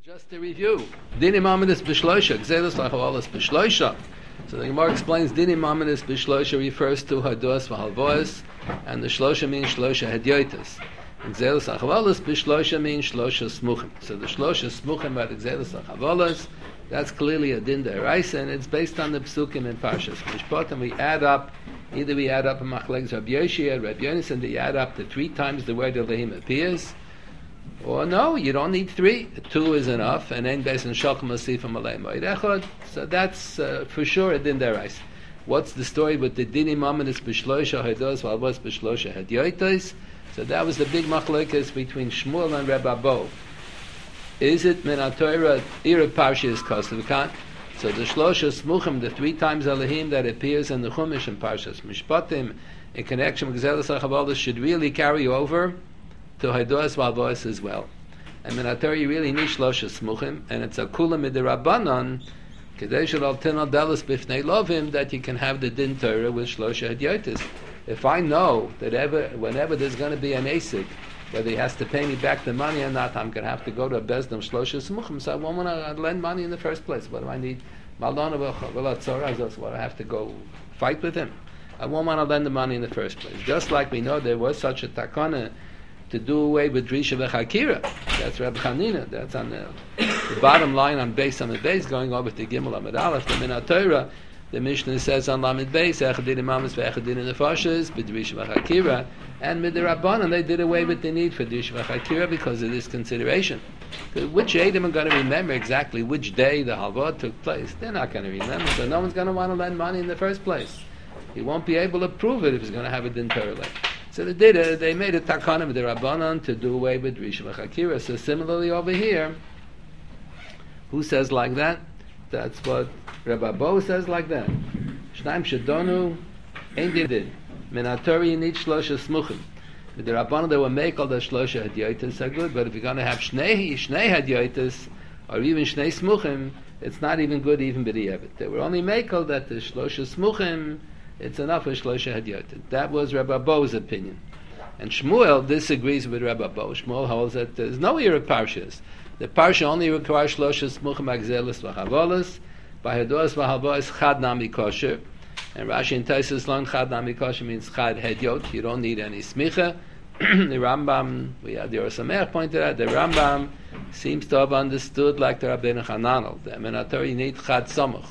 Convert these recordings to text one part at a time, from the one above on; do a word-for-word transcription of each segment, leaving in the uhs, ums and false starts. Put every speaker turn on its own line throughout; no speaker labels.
just to review, Dinim Amadis B'Shloisha, Gzelos Lachavalas B'Shloisha. So the Gemara explains Dinim Amadis B'Shloisha refers to Haduas V'Halvoas, and the Shlosha means Shlosha Hedyoitas. And Gzelos Lachavalas B'Shloisha means Shlosha Smuchim. So the Shlosha Smuchim by the Gzelos Lachavalas, that's clearly a Din D'Oraisa, and it's based on the Psukim in Parshas Mishpat, and we add up, either we add up a Machlekes Rabbi Yoshia, Rabbi Yonis, and we add up the three times the word Elohim appears. Or no, you don't need three. Two is enough. And then based on Shochem Asifim Alei Moed Echad. So that's uh, for sure a Din D'Oraisa. What's the story with the Dinim Amadis B'Shloisha Hados V'Alvos B'Shloisha Hedyoitos? So that was the big machlokes between Shmuel and Reb Abo. Is it Min HaTorah Ira Parshas Kosovkan? So the Shlosha Smuchim, the three times Elohim that appears in the Chumash and Parshas Mishpatim in connection with Gzelos HaChavalos should really carry over to Hadoas V'Alvoas as well. And Min HaTorah you really need Shlosha Smuchim, and it's a Kula Midirabanan Kedei Shel Tinal Delos B'Fnei Lovim that you can have the Din Torah with Shlosha Hedyotis. If I know that ever, whenever there's going to be an Asik, whether he has to pay me back the money or not, I'm going to have to go to a Bezdam Shlosha Smuchim, so I won't want to lend money in the first place. What do I need? Malona V'Chatzorah, what I have to go fight with him? I won't want to lend the money in the first place. Just like we know there was such a takana to do away with Drisha V'Chakira. That's Reb Chanina. That's on the, the bottom line on base on the base, going over to Gimel Amid Aleph, the Min HaTorah. The Mishnah says on Lamed Beis, Echadin Imamis V'Echadin Nefashos, B'Drisha V'Chakira, and Midirabbanan they did away with the need for Drisha V'Chakira because of this consideration. Which Edom are going to remember exactly which day the Halvah took place? They're not going to remember, so no one's going to want to lend money in the first place. He won't be able to prove it if he's going to have a Din Torah late. So they did it, they made a takana with the Rabbanan to do away with Drisha V'Chakira. So similarly over here, who says like that? That's what Rabbi Bo says like that. Shnaim Shadonu Ein Din. Min HaTorah you need Shlosha Smuchim. With the Rabbanan they will make all the Shlosha Hedyotis are good, but if you're going to have Shnei Shnei Hedyotis or even Shnei Smuchim, it's not even good even b'di'evet. They were only make all that the Shlosha Smuchim, it's enough for Shlosha Hedyotis. That was Rabbi Bo's opinion. And Shmuel disagrees with Rabbi Bo. Shmuel holds that there's no year of Parshas. The Parsha only requires Shlosha Smuchim Agzelis V'Chavolos. By Hadoas V'Halvoas Chad Nami Kosher. And Rashi and Taisus learn Chad Nami Kosher means Chad Hedyot. You don't need any smicha. The Rambam, we had the Or Sameach pointed out, the Rambam seems to have understood like the Rabbeinu Hananel. The Min HaTorah you need Chad Samuch.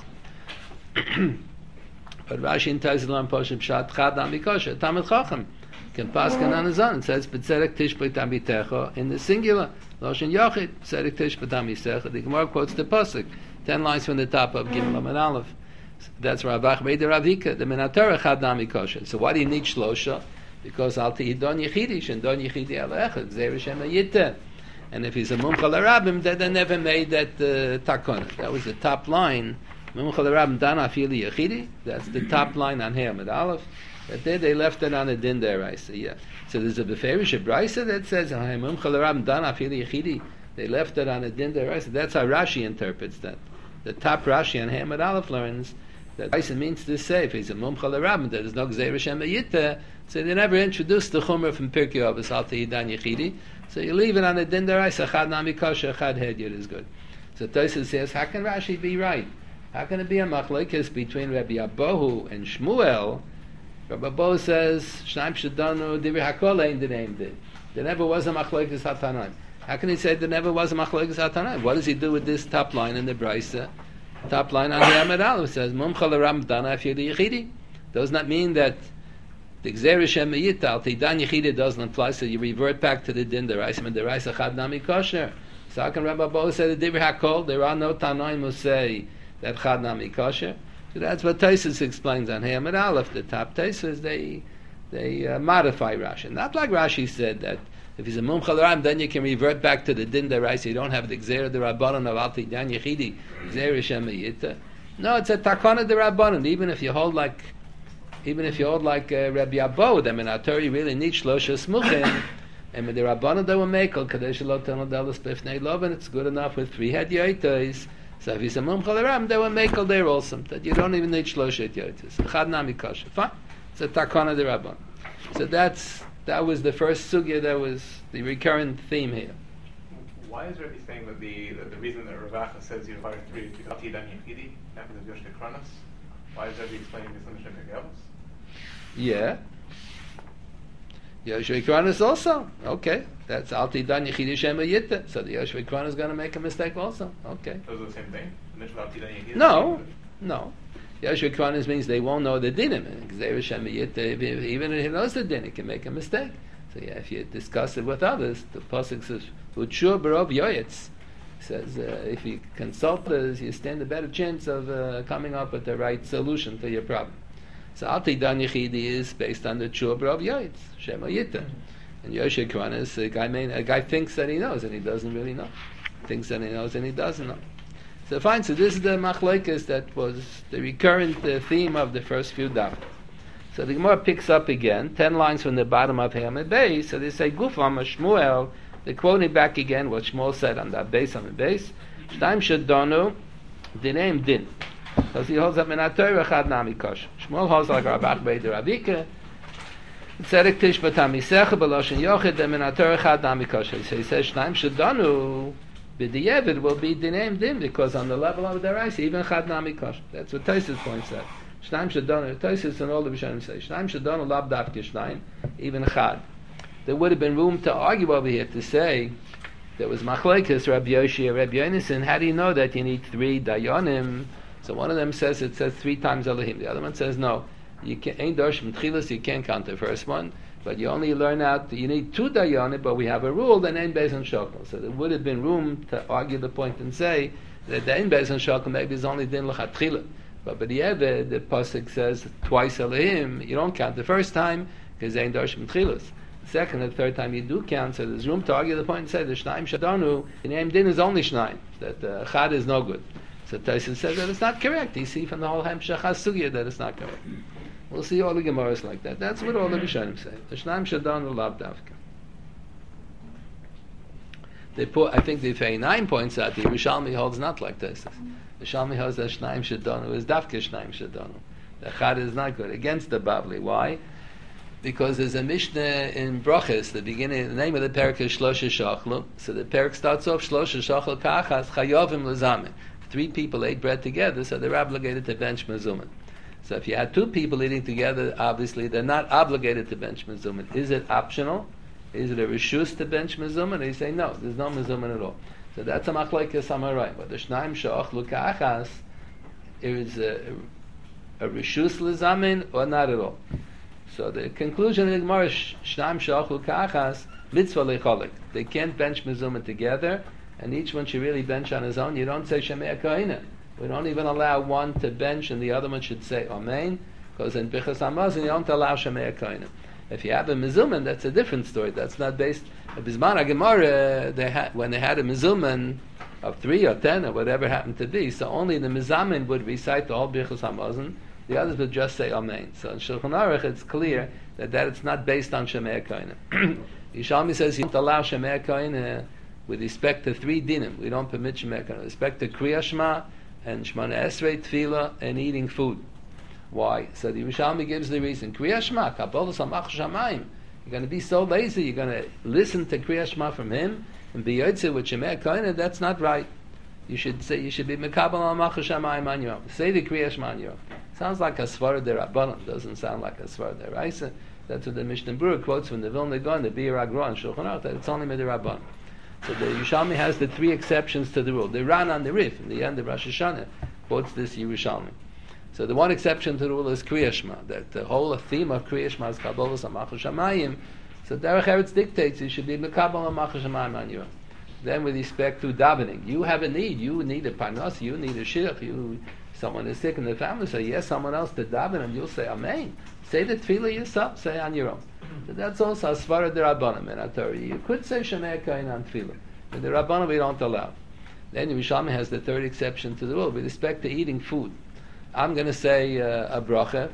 But Rashi and Taisus learn Poshem Pshat Chad Nami Kosher. Tamid Chacham can pass can on his own. It says B'tzedek Tishbei Tamitecha in the singular. Loshen Yochid B'tzedek Tishbei Tamisecha. The Gemara quotes the pasuk ten lines from the top of Gimel Amid Aleph. That's Ravach Meida Ravika. The Min HaTorah Chad Nami Kosher. So why do you need Shlosha? Because Al Ti Don Yechidish and Don Yechidi Alechad Zeh Shem Yiteh. And if he's a Mumcha L'Rabim, then they never made that uh, takona. That was the top line. Mumcha L'Rabim Dana Afili Yechidi. That's the top line on here Amid Aleph. But then they left it on a Din D'Oraisa. Yeah. So there's a Beferish Brisa that says Mumcha L'Rabim Dana Afili Yechidi. They left it on a Din D'Oraisa. That's how Rashi interprets that. The top Rashi on Hamad Aleph learns that Raisa means to say if he's a Mumcha L'Rabim, there's no Gzeir Hashem Yiteh, so they never introduced the Chumrah from Pirkei Avos Al Tehidan Yechidi. So you leave it on a Din D'Oraisa, Chad Nami Kosher, Chad Hedyot is good. So Tosfos says, how can Rashi be right? How can it be a machlokes between Rabbi Abahu and Shmuel? Rabbi Abahu says, Shnaim Shadanu Divrei Hakol Ein Din Din. There never was a machlokes Hatanaim. How can he say there never was a machlokes Hatanaim? What does he do with this top line in the Brisa? Top line on the Amid Aleph says, Mumcha L'Ram Dana Afili Yechidi. Does not mean that the Gzeir Hashem Yiteh Al Tidan Yechidi doesn't apply, so you revert back to the Din D'Oraisa and D'Oraisa Chad Nami Kosher. So how can Rabbi Bo say the Divrei Hakol? There are no Tanoim who say that Chad Nami Kosher. So that's what Tosfos explains on Amid Aleph. The top Tosfos they they uh, modify Rashi. Not like Rashi said that if he's a Mumcha L'Ram, then you can revert back to the Din D'Oraisa. You don't have the Gzeir the Rabbanon of Al Tidan Yechidi, Gzeir Hashem Yiteh. No, it's a Takana the Rabbanon. Even if you hold like, even if you hold like uh, Rabbi Abo, then in HaTorah you really need Shlosha Smuchim, and with the Rabbanon they will make Al Kadesh Lo Tenol Delos B'Fnei Lov, and it's good enough with three Hedyotos. So if he's a Mumcha L'Ram, they will make Al there also. That you don't even need Shlosha Hedyotos. Chad Nami Kosher. Fine. It's a Takana the Rabbanon. So that's. That was the first sugya, that was the recurrent theme here.
Why is Rebbe saying that the that the reason that Ravacha says you fire three is because Dan Yechidi, not because of Yoshke Kronos? Why is Rebbe explaining this in the Mishnah Gavos?
Yeah. Yoshve Kronos also. Okay. That's Alti Dan Yechidi Shema Yitta. So the Yoshve Kronos is going to make a mistake also. Okay.
Those are the same thing? The Mishnah Alti Dan Yechidi?
No. No. Yoshve Kronos means they won't know the dinim. Because Shema Yitta, even if he knows the din, he can make a mistake. So yeah, if you discuss it with others, the pasuk says, "Uchur barov yoyetz." Says uh, if you consult others, you stand a better chance of uh, coming up with the right solution to your problem. So Alti Dan Yechidi is based on the Chur barov yoyetz, Shema Yitta. And Yoshve Kronos, a guy may, a guy thinks that he knows and he doesn't really know. Thinks that he knows and he doesn't know. So fine. So this is the machlokes that was the recurrent uh, theme of the first few daf. So the Gemara picks up again, ten lines from the bottom of Hamid Beis. So they say, Gufam Shmuel, they're quoting back again what Shmuel said on that base, on the base. Shtaim Shadonu, the name Din. Because he holds up in HaTorah Chad Nami Kosh. Shmuel holds like Rabach Beid Ravika. Tzedek Tishba Tamisecha Beloshin Yochid, and in HaTorah Chad Nami Kosh. So he says, Shtaim Shadonu, B'diyevid will be the name Din, because on the level of the rice, even Chad Nami Kosh. That's what Tosfos points out. Shnaim Shadonu, Tosfos and all the Rishonim say, Shnaim Shadonu lab davke Shnaim, even Chad. There would have been room to argue over here to say there was machlekes Rabbi Yoshi and Rabbi Yonason. How do you know that you need three dayanim? So one of them says it says three times Elohim. The other one says no. You can't ain't darsh m'tchilas. You can't count the first one, but you only learn out. You need two dayanim, but we have a rule that ain't based on shokol. So there would have been room to argue the point and say that the ain't based on shokol maybe is only din l'chatchila. But but the Eved, the pasuk says twice Elohim. You don't count the first time because ain't darsh m'tchilas. The second and third time you do count, so there's room to argue the point and say the Shnaim Shadanu, the name Din is only Shnaim, that uh, Chad is no good. So Tyson says that it's not correct. You see from the whole Hemshech HaSugya that it's not correct. We'll see all the Gemaras like that. That's what all the Rishonim say. The Shnaim Shadanu Lav Davka. They put, I think the Fei nine points out, the Yerushalmi holds not like this. The Yerushalmi holds that Shnaim Shadanu is Davka Shnaim Shadanu. The Chad is not good. Against the Bavli. Why? Because there's a Mishnah in Brachos, the beginning, the name of the parak is Shlosha Shachlu. So the parak starts off Shlosha Shachlu Kachas Chayovim Lezameh. Three people ate bread together, so they're obligated to bench Mezuman. So if you had two people eating together, obviously they're not obligated to bench Mezuman. Is it optional? Is it a reshus to bench Mezuman? And you say no, there's no Mezuman at all. So that's a machlokes Amoraim. But the Shnaim Shachlu Kachas is a, a reshus Lezamin or not at all. So the conclusion of the Gemara is Shnaim Shachlu Kachas Mitzvah Lecholik. They can't bench Mezumah together, and each one should really bench on his own. You don't say Shemei Koina. We don't even allow one to bench, and the other one should say Amen, because in Bichas Hamazon you don't allow Shemei Koina. If you have a Mezumah, that's a different story. That's not based. Bisman Gemara, they had when they had a Mezumah of three or ten or whatever happened to be, so only the Mezamin would recite the whole Bichas Hamazon. The others would just say Amen. So in Shulchan Aruch it's clear that, that it's not based on Shemei Koina. Yishalmi says you don't allow Shemei Koina with respect to three dinim. We don't permit Shemei Koina. With respect to Kriya Shema and Shemona Esrei Tefillah and eating food. Why? So the Yishalmi gives the reason. Kriya Shema, Kabbalah Samach Shamayim. You're going to be so lazy, you're going to listen to Kriya Shema from him and be Yotze with Shemei Koina. That's not right. You should say you should be Mekabel Samach Shamayim on your own. Say the Kriya Shema on your own. Sounds like a Svara Derabanan, doesn't sound like a Svara Deraisa. That's what the Mishnah Berurah quotes from the Vilna Gaon, the Bir Agra and Shulchan Aruch, that it's only Midirabanan. So the Yerushalmi has the three exceptions to the rule. The Ran on the Rif, in the end of Rosh Hashanah, quotes this Yerushalmi. So the one exception to the rule is Kriya Shema, that the whole theme of Kriya Shema is Kabbalah Samach Shamayim. So Derech Eretz dictates you should be Mekabel Samach Shamayim on your own. Then with respect to davening, you have a need. You need a parnas, you need a shidduch, you... Someone is sick in the family, say yes, someone else to daven, and you'll say Amen. Say the tefillah yourself, say on your own. So that's also a svara derabanan in HaTorah. You could say Shemei Koina on tefillah, but the rabbanan we don't allow. Then Yerushalmi has the third exception to the rule with respect to eating food. I'm going to say uh, a bracha.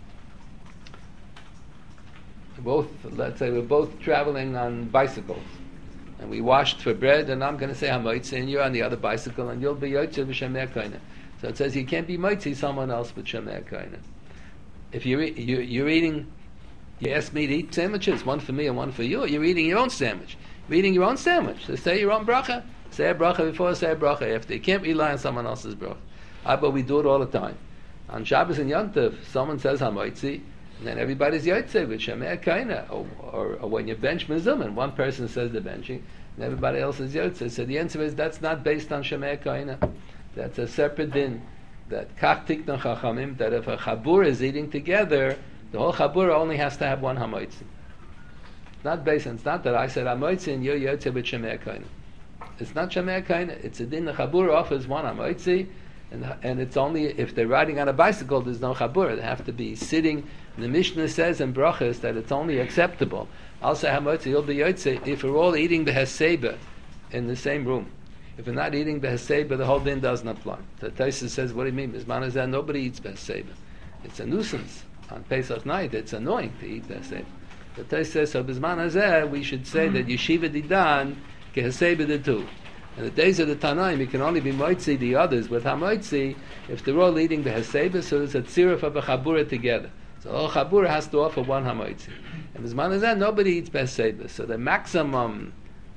Both, let's say we're both traveling on bicycles, and we washed for bread, and I'm going to say Hamoitze, and you're on the other bicycle, and you'll be Yotze v'Shemei Koina. So it says you can't be mitzi someone else but Shemei Koina. If you're, you're, you're eating, you ask me to eat sandwiches, one for me and one for you, you're eating your own sandwich. You're eating your own sandwich. So say your own bracha. Say a bracha before say a bracha after. You can't rely on someone else's bracha. Ah, but we do it all the time. On Shabbos and Yom Tov, someone says Hamoitzi, and then everybody's Yotze with Shemei Kaina. Or, or, or when you bench Mezumah, one person says the benching, and everybody else is Yotze. So the answer is that's not based on Shemei Kaina. That's a separate din. That Kach Tikna Chachamim, that if a Chabur is eating together, the whole Chabur only has to have one Hamoitzi. It's not based on, it's not that I said Hamoitzi and you're Yotze with Shemei Kaina. It's not Shemei Kaina. It's a din the Chabur offers one Hamoitzi, And, and it's only if they're riding on a bicycle, there's no chabur. They have to be sitting. The Mishnah says in brachas that it's only acceptable. I'll say hamotzi, you'll be yotze if we're all eating the heseba in the same room. If we're not eating the heseba, the whole din doesn't apply. The Taisa says, what do you mean? Bisman is that nobody eats the heseba. It's a nuisance on Pesach night. It's annoying to eat the heseba. The Taisa says, so bisman hazeh, we should say that yeshiva didan ke heseba de tu. In the days of the Tanaim, you can only be moitzi the others with hamoitzi if they're all eating the heseba, so there's a tziruf of a chabura together. So all chabura has to offer one hamoitzi. And as man as that, nobody eats heseba. So the maximum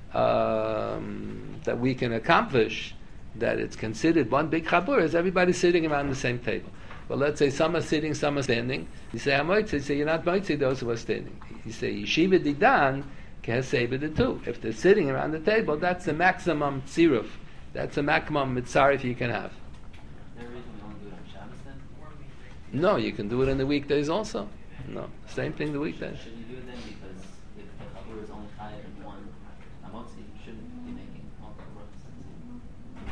um, that we can accomplish, that it's considered one big chabura, is everybody sitting around the same table. Well, let's say some are sitting, some are standing. You say hamoitzi, you say you're not moitzi those who are standing. You say yeshiva didan, the two. If they're sitting around the table, that's the maximum tziruf. That's the maximum mitzarif you can have.
Is there a reason we don't do it on Shabbos then?
No, you can do it in the weekdays also. No, same thing the weekdays.
Should you do it then? Because if the chabur is only higher than one amotzi, you shouldn't be making multiple brachas.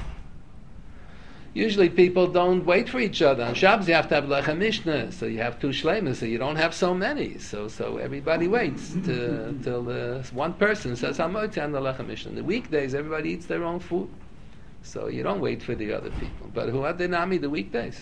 Usually people don't wait for each other. On Shabbos you have to have lechem mishnah, so you have two shleimas, so you don't have so many. So so everybody waits to, till uh, one person says hamotzi on the lechem mishnah. In the weekdays everybody eats their own food, so you don't wait for the other people. But who are the nami the weekdays?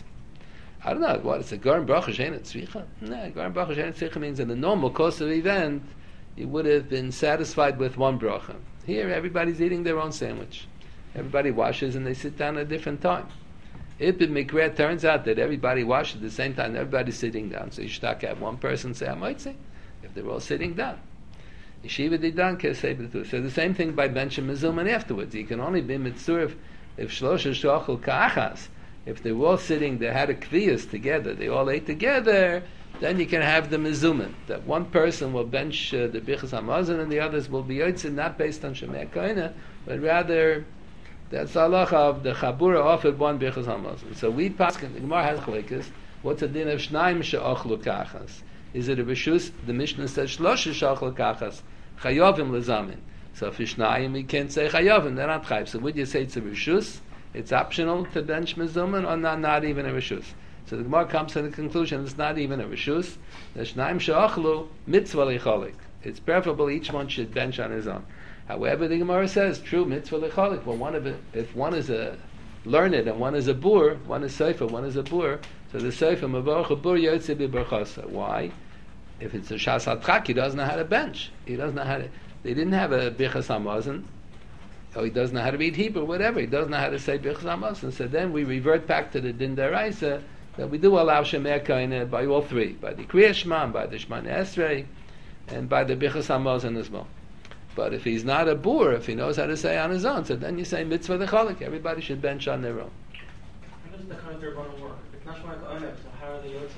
I don't know what it's a garam bracha she'ein tzricha. No, garam bracha she'ein tzricha means in the normal course of event you would have been satisfied with one bracha. Here everybody's eating their own sandwich. Everybody washes and they sit down at a different time. If it mikra turns out that everybody washes at the same time, everybody's sitting down, so you should have one person say hamoitzi if they're all sitting down. Yeshiva didan kesei b'tu. So the same thing by benching mezumah afterwards. You can only be mitzur if, if shlosha shochel ka'achas. If they were all sitting, they had a kviyas together, they all ate together, then you can have the mezumah. That one person will bench uh, the bichas hamazon and the others will be yotzei, not based on shemei koina, but rather that's the halacha of the chabura offered one bichas hamazon. So we paskin, the Gemara has chalekes, what's the din of shnaim she'ochlu kachas? Is it a reshus? The Mishnah says shlosha she'ochlu kachas, chayovim lezamin. So for shnaim we can't say chayovim, they're not chayiv. So would you say it's a reshus? It's optional to bench mezumah, or not, not even a reshus? So the Gemara comes to the conclusion it's not even a reshus. The shnaim she'ochlu mitzvah lecholik. It's preferable each one should bench on his own. However, the Gemara says, true, mitzvah lecholik. Well, one of it, if one is a learned and one is a bur, one is sefer, one is a bur, so the sefer, mavarch a bur yotze b'berchasa. Why? If it's a shas hatchak, he doesn't know how to bench. He doesn't know how to, they didn't have a bichas hamazon, or he doesn't know how to read Hebrew, whatever. He doesn't know how to say bichas hamazon. So then we revert back to the din deraisa, that we do allow shemei kaina by all three, by the Kriyas Shema, by the Shemana Esrei, and by the bichas hamazon as well. But if he's not a boor, if he knows how to say on his own, so then you say mitzvah lecholik. Everybody should bench on their own.
How does the counter run work? If it's not Shemai Ka'anev, so how are they yotzei?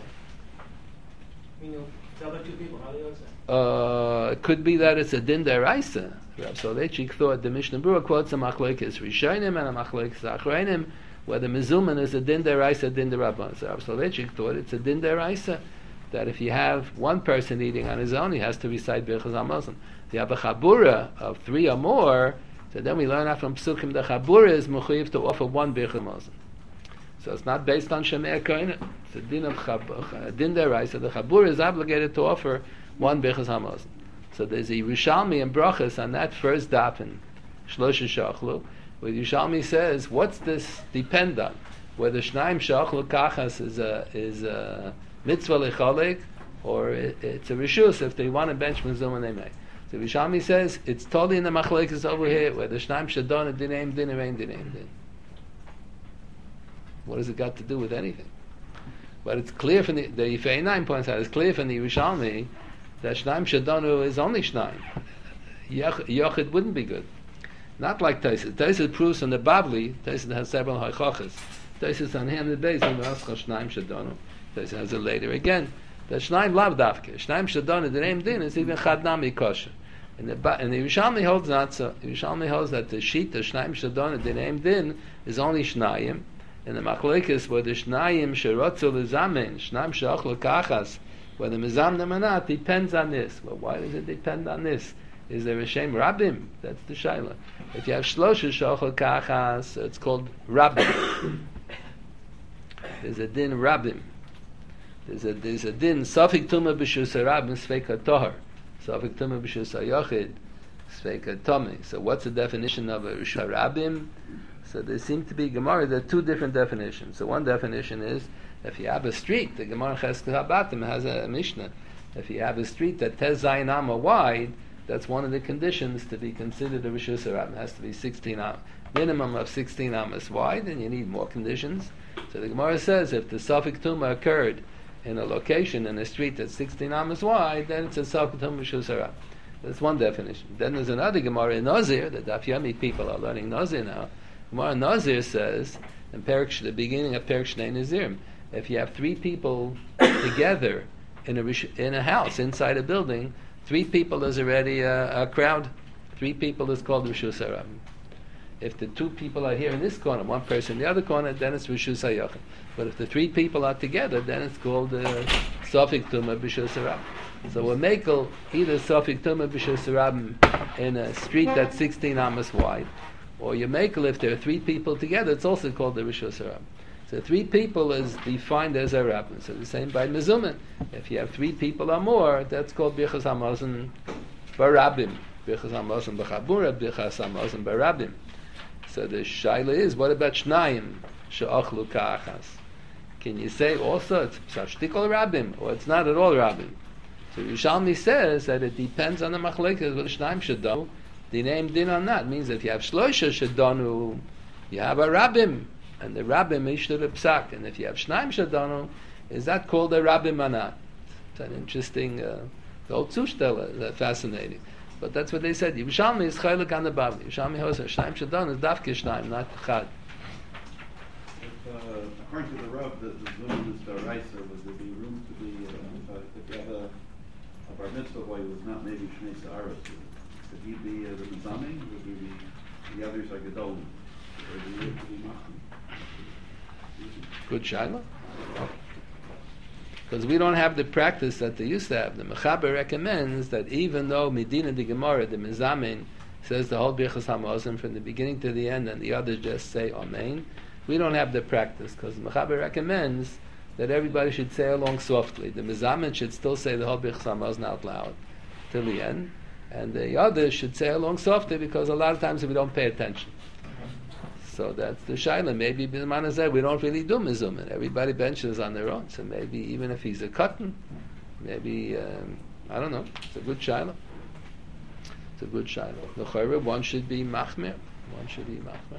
I mean, the other two people, how are they yotzei?
Uh, it could be that it's a din deraisa. Rav Soloveitchik thought the Mishnah Berurah quotes a machlokes rishonim and a machlokes achronim, whether mezuman is a din deraisa, din derabban. So Rav Soloveitchik thought it's a din deraisa, that if you have one person eating on his own, he has to recite birchas hamazon. If you have a chabura of three or more, so then we learn out from psukim the chabura is mechuyev to offer one birchas hamazon. So it's not based on shemei koina. It's a din of chab, din deraisa. The chabura is obligated to offer one birchas hamazon. So there's a Yerushalmi and brachas on that first daf in Shlosha Shachlu, where Yerushalmi says, what's this depend on? Whether shnaim shachlu kachas is a is a mitzvah lecholek, or it, it's a reshus if they want to bench mezumah they may. So Yerushalmi says it's totally in the machlekes over here, where the shnaim shadon dinim dinim ein dinim din. What has it got to do with anything? But it's clear from the the Yifei Nine points out. It's clear from the Yerushalmi that shnaim shadonu is only shnaim. Yochid wouldn't be good. Not like Taisus. Taisus proves from the Bavli. Taisus has several haichachas. Taisus on him the base and Rascha Shnaim Shadonu. Taisus has it later again. The Shnaim Lav Davke. Shnaim Shadonu, the name din is even Chadnami Kosher. And the and the Yerushalmi holds not so. The Yerushalmi holds that the sheet the Shnaim Shadonu, the name din is only Shnayim. And the Machlekes where the Shnayim Sherotzu Lezamen Shnaim Sheachlu Kachas, whether Mizamnim or not, depends on this. Well, why does it depend on this? Is there a Shem Rabbim? That's the Shaila. If you have Shlosha Sheachlu Kachas, it's called Rabbim. There's a din Rabbim. There's a there's a din Safik Tumah B'Shus Rabbim Sveika Tohar. Safik Tumah B'Shus Yochid Sveika Tomi. So what's the definition of a Rishah Rabbim? So there seem to be Gemara. There are two different definitions. So one definition is if you have a street, the Gemara Chesed Habatim has a Mishnah. If you have a street that Tez Zayin Amma wide, that's one of the conditions to be considered a Rishus Rabbim. It has to be sixteen am, minimum of sixteen amas wide, and you need more conditions. So the Gemara says if the Safik Tumah occurred in a location in a street that's sixteen amas wide, then it's a Safik Tumah Rishus Rabbim. That's one definition. Then there's another Gemara in Nazir. The Daf Yomi people are learning Nazir now. Gemara Nazir says in Perik, the beginning of Perik Shnei Nazirim, if you have three people together in a in a house inside a building, three people is already a, a crowd. Three people is called Rishus Rabbim. If the two people are here in this corner, one person in the other corner, then it's Rishus HaYochid. But if the three people are together, then it's called uh, Safik Tumah B'Shus Rabbim. So we'll make either Safik Tumah B'Shus Rabbim in a street that's sixteen amas wide, or you make if there are three people together, it's also called the Rishus Rabbim. So three people is defined as a Rabbim. So the same by Mezumin. If you have three people or more, that's called Birchas HaMazon Barabim. Birchas HaMazon B'Chabura, Birchas HaMazon Barabim. So the shaila is, what about Shnayim she'achlu ka'achas? Can you say also it's shtikol Rabbim, or it's not at all Rabbim? So Yerushalmi says that it depends on the machlekes whether Shnayim shadonu, the name din or not. It means if you have Shlosha shadonu, you have a Rabbim, and the Rabbim is the psak. And if you have Shnayim shadonu, is that called a Rabbim or not? It's an interesting, uh, the old Zushtel, uh, fascinating. But that's what they said. Yerushalmi is chaylik on the Bavli. Yerushalmi holds that Shnayim shadon is dafke Shnayim, not chad.
If, uh, according to the Rav, the, the Zuman is daraisa, would there be room to be, uh, if you have a, a bar mitzvah boy who was not maybe Shnei Sa'aras, could he be uh, the Mizaming? Would he be, the others are Gedolim? Or do you have to be Machim?
Good shaila. Because we don't have the practice that they used to have. The Mechaber recommends that even though Medina the Gemara, the Mizamin, says the whole Birchas HaMazon from the beginning to the end, and the others just say Amen, we don't have the practice, because the Mechaber recommends that everybody should say along softly. The Mizamin should still say the whole Birchas HaMazon out loud till the end, and the others should say along softly, because a lot of times we don't pay attention. So that's the shaila. Maybe B'zman Hazeh we don't really do mizumin. Everybody benches on their own. So maybe even if he's a cotton, maybe um, I don't know. It's a good shaila. It's a good shaila. The chayre one should be machmir. One should be machmir.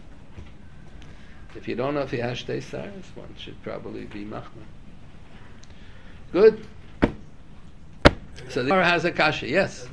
If you don't know if he has shtei saras, one should probably be machmir. Good. So the Gemara has a kasha. Yes.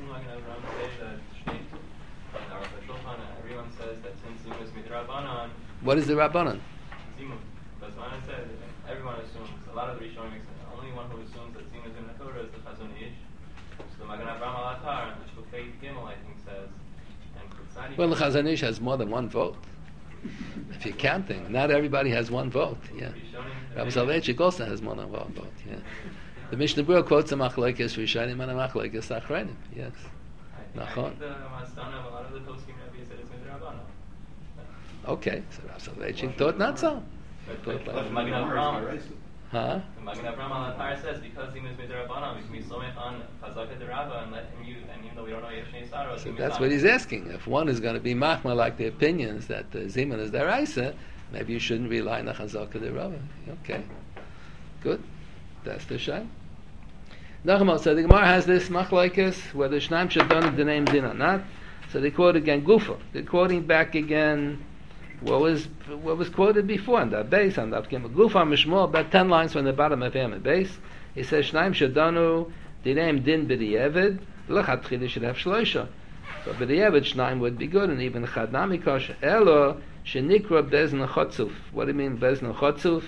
What is the Rabbanan?
Zimun. Because when I said everyone assumes, a lot of the Rishonim, the only one who assumes that Zimun is in the Torah is the Chazon Ish. So the Magen Avraham Alatar and the Shulchan Gimel, I think, says. And
well, the Chazon Ish has more than one vote. If you're counting, not everybody has one vote. Yeah. Rabbi Soloveitchik also has more than one vote. Yeah. The Mishnah Berurah quotes a machlokes Rishonim and a machlokes Achronim. Yes.
I think the Masdana of a lot of the poskim Rebbe said it's Midrabbanan.
Okay, so Rav Soloveitchik thought not so.
But the Magen Avraham,
huh?
the Magen Avraham Alatar says because Zimun is Midrabbanan, we can be somech on Chazaka Derabba and let him use, and even though we don't know Yeshnei Saros.
So that's what he's asking. If one is going to be machma like the opinions that uh, Zimun is deraisa, maybe you shouldn't rely on the Chazaka Derabba. Okay, good. That's the shay. Nachmal, so the Gemara has this machlokes whether Shnayim shadon the name din or not. So they quote again Gufa. They're quoting back again. What was what was quoted before on that base on that came a Gufa Mishmor about ten lines from the bottom of him base. He says Shnayim Shadanu the name Din B'Di'evid L'Chatchila should have Shloisha. But b'diavad shnaim would be good, and even chad nami kosher. Elo shenikra bezna chotzuf. What do you mean bezna chotzuf?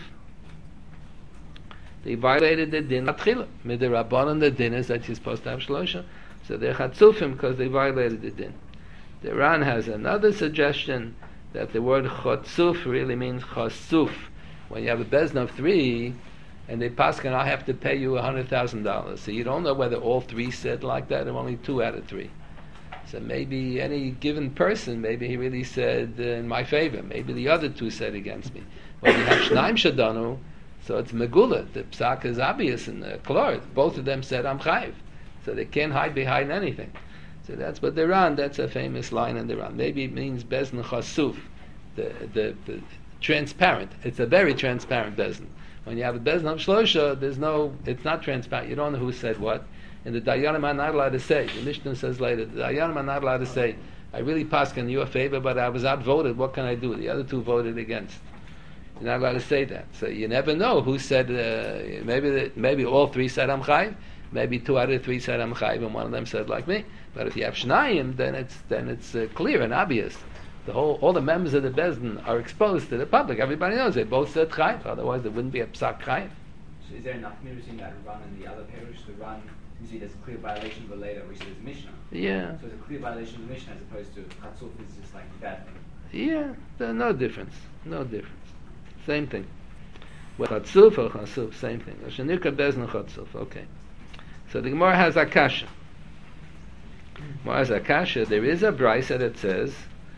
They violated the din atchila. Mid the rabbanon the din is that you're supposed to have shlosha. So they're chatzufim because they violated the din. The Ran has another suggestion that the word chotzuf really means chasuf. When you have a bezna of three, and they paskin, I have to pay you a hundred thousand dollars. So you don't know whether all three said like that, or only two out of three. So maybe any given person, maybe he really said uh, in my favor. Maybe the other two said against me. When you have shnaim shadanu, so it's megula. The psak is obvious in the klor. Both of them said I'm chayiv, so they can't hide behind anything. So that's what they're on. That's a famous line in the Ran. Maybe it means bezn chasuf, the, the the transparent. It's a very transparent bezn. When you have a bezn of shlosha, there's no. It's not transparent. You don't know who said what. And the dayanim are not allowed to say. The Mishnah says later, the dayanim are not allowed to say, I really pass in your favor, but I was outvoted. What can I do? The other two voted against. You're not allowed to say that. So you never know who said. Uh, maybe the, maybe all three said I'm chayiv. Maybe two out of three said I'm chayiv, and one of them said like me. But if you have shnayim, then it's then it's uh, clear and obvious. The whole all the members of the bezdin are exposed to the public. Everybody knows they both said chayiv. Otherwise, there wouldn't be a psak chayiv.
So is there enough mirrors between that Ran and the other parish? The Ran, you see, there's a clear violation, but later we see there's Mishnah.
Yeah.
So it's a clear violation of the Mishnah as opposed to chatzuf is just like that.
Yeah, there's no difference. No difference. Same thing. With chatzuf or chatzuf, same thing. Shenikra bezna chatzuf. Okay. So the Gemara has a kasha. Gemara has a kasha. There is a brisa that says.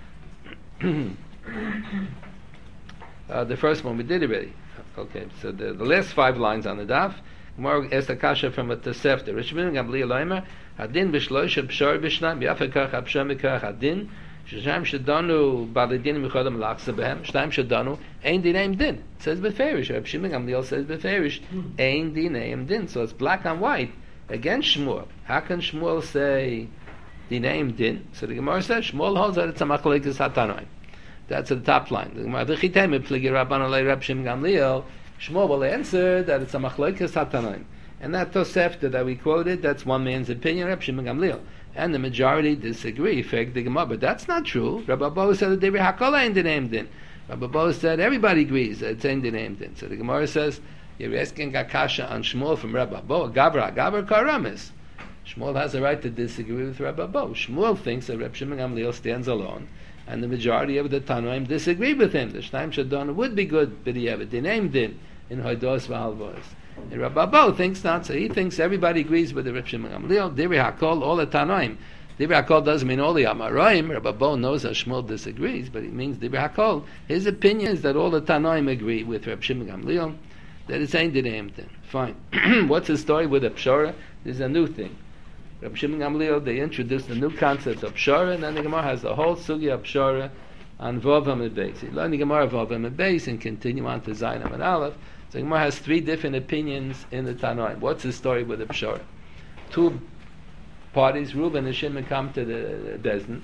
uh, the first one we did already. Okay. So the, the last five lines on the daf. Gemara asks a kasha from a Tosefta. Rishmin Gamliel Omer Hadin b'shloisha b'shor b'shnayim b'yafekach absham b'kach hadin. Shneim shadanu b'alidin michodam lachsa b'hem. Shneim shadanu ein dinaim din. It says beferish. Reb Shimon Gamliel says beferish ein dinaim din. So it's black on white against Shmuel. How can Shmuel say dinaim din? So the Gemara says Shmuel holds that it's a machlekes hatanoim. That's the top line. The Gemara v'chitem pligi Rabban alei Reb Shimon Gamliel. Shmuel will answer that it's a machlekes hatanoim. And that Tosefta that we quoted, that's one man's opinion, Reb Shimon Gamliel. And the majority disagree. Fake the Gemara, but that's not true. Rabbi Bo said that they were hakol ein dinaim din. Rabbi Bo said everybody agrees that it's ein dinaim din. So the Gemara says you're asking a kasha on Shmuel from Rabbi Bo. Gabra, Gabra karamis. Shmuel has a right to disagree with Rabbi Bo. Shmuel thinks that Reb Shimon Gamliel stands alone, and the majority of the Tanoim disagree with him. The Shnaim Shadon would be good, but he have a dinaim din in Hodos v'Halvos. And Rabbi Bo thinks not, so he thinks everybody agrees with the Reb Shimon Gamliel. Divrei Hakol, all the Tanoim. Divrei Hakol doesn't mean all the Amoraim. Rabbi Bo knows that Shmuel disagrees, but it means Divrei Hakol. His opinion is that all the Tanoim agree with Reb Shimon Gamliel, that it's ain't dinaim din. Fine. What's the story with the Pshora? There's a new thing. Reb Shimon Gamliel, they introduced a new concept of Pshora, and then the Gemara has the whole sugi of Pshora on Vav Hamid Beis. You learn the Gemara Vav Hamid Beis and continue on to Zayin Hamid Aleph. So the Gemara has three different opinions in the Tanoim. What's the story with the Pshora? Two parties, Reuben and Shimon, come to the Bezdin,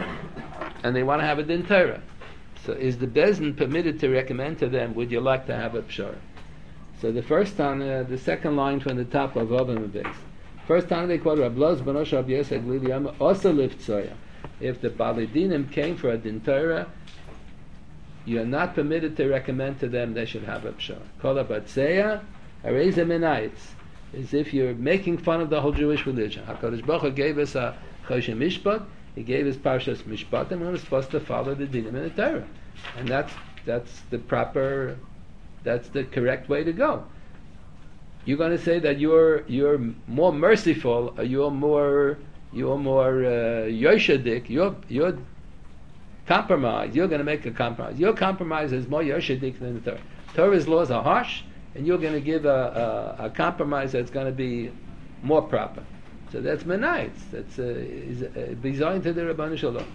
and they want to have a din Torah. So is the Bezdin permitted to recommend to them, would you like to have a Pshora? So the first time, uh, the second line from the top of Vav Hamid Beis. First time they quote Rab Loz Banosh Rab Yosef Glili Yama also lived Tzoya. If the Balidinim came for a din Torah, you are not permitted to recommend to them they should have a pshara. Kol abatzeya areza minayitz, as if you're making fun of the whole Jewish religion. HaKadosh Baruch Hu gave us a Choshen Mishpat, He gave us Parshas Mishpat, and we're supposed to follow the dinim in the Torah, and that's that's the proper, that's the correct way to go. You're going to say that you're you're more merciful, or you're more you're more uh, yoshadik, you're you're compromise. You're going to make a compromise. Your compromise is more yoshadik than the Torah. Torah's laws are harsh, and you're going to give a, a, a compromise that's going to be more proper. So that's menayitz. That's bizarre to the Rabbanu Shalom.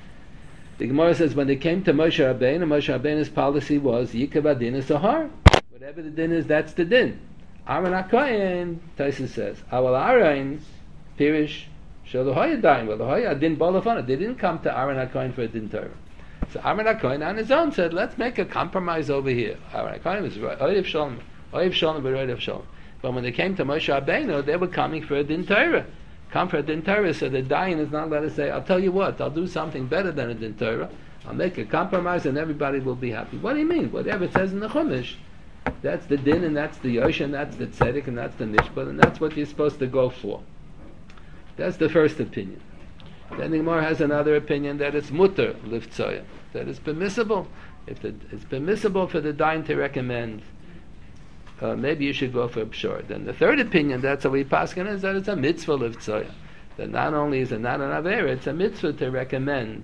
The Gemara says when they came to Moshe Rabbeinu, Moshe Rabbeinu's policy was yikav adin is sahar. Whatever the din is, that's the din. Aaron HaKohen, Taisa says, Awal Aaron, Pirish, Shalohoyadayim, well, the Hoya din bolafana. They didn't come to Aaron HaKohen for a din Torah. So Aaron HaKohen on his own said, let's make a compromise over here. Aaron HaKohen was right. Oyev Shalom, Oyev Shalom, but Oyev Shalom. But when they came to Moshe Rabbeinu, they were coming for a din Torah. come for a din Torah, so the dayan is not allowed to say, I'll tell you what, I'll do something better than a din Torah. I'll make a compromise and everybody will be happy. What do you mean? Whatever it says in the Chumash, that's the din and that's the yosh and that's the tzedek and that's the nishpat and that's what you're supposed to go for. That's the first opinion. Then the Gemara has another opinion that it's mutter liftzoya, that it's permissible. If the, it's permissible for the dayan to recommend, uh, maybe you should go for a pshor. Then the third opinion, that's how we paskin, is that it's a mitzvah liftzoya. That not only is it not an avera, it's a mitzvah to recommend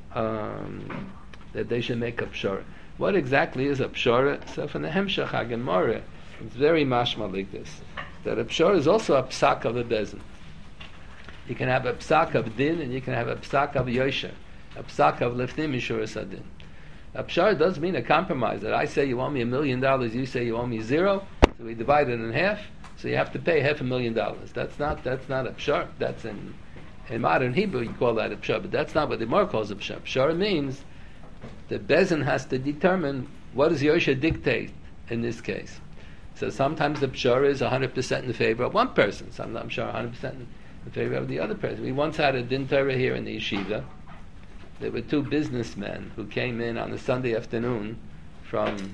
um, that they should make a pshor. What exactly is a pshor? So from the Hemshech HaGemara, it's very mashma like this. That a pshor is also a psak of a bezin. You can have a psak of din and you can have a psak of yosher. A psak of lifnim mishuras adin. A pshar does mean a compromise. That I say you owe me a million dollars, you say you owe me zero, so we divide it in half. So you have to pay half a million dollars. That's not that's not a pshar. That's in in modern Hebrew you call that a pshar, but that's not what the Gemara calls a pshar. Pshar means the bezin has to determine what does Yosha dictate in this case. So sometimes the pshar is one hundred percent in favor of one person. Sometimes I'm sure one hundred percent in favor of the other person. We once had a din Torah here in the yeshiva. There were two businessmen who came in on a Sunday afternoon from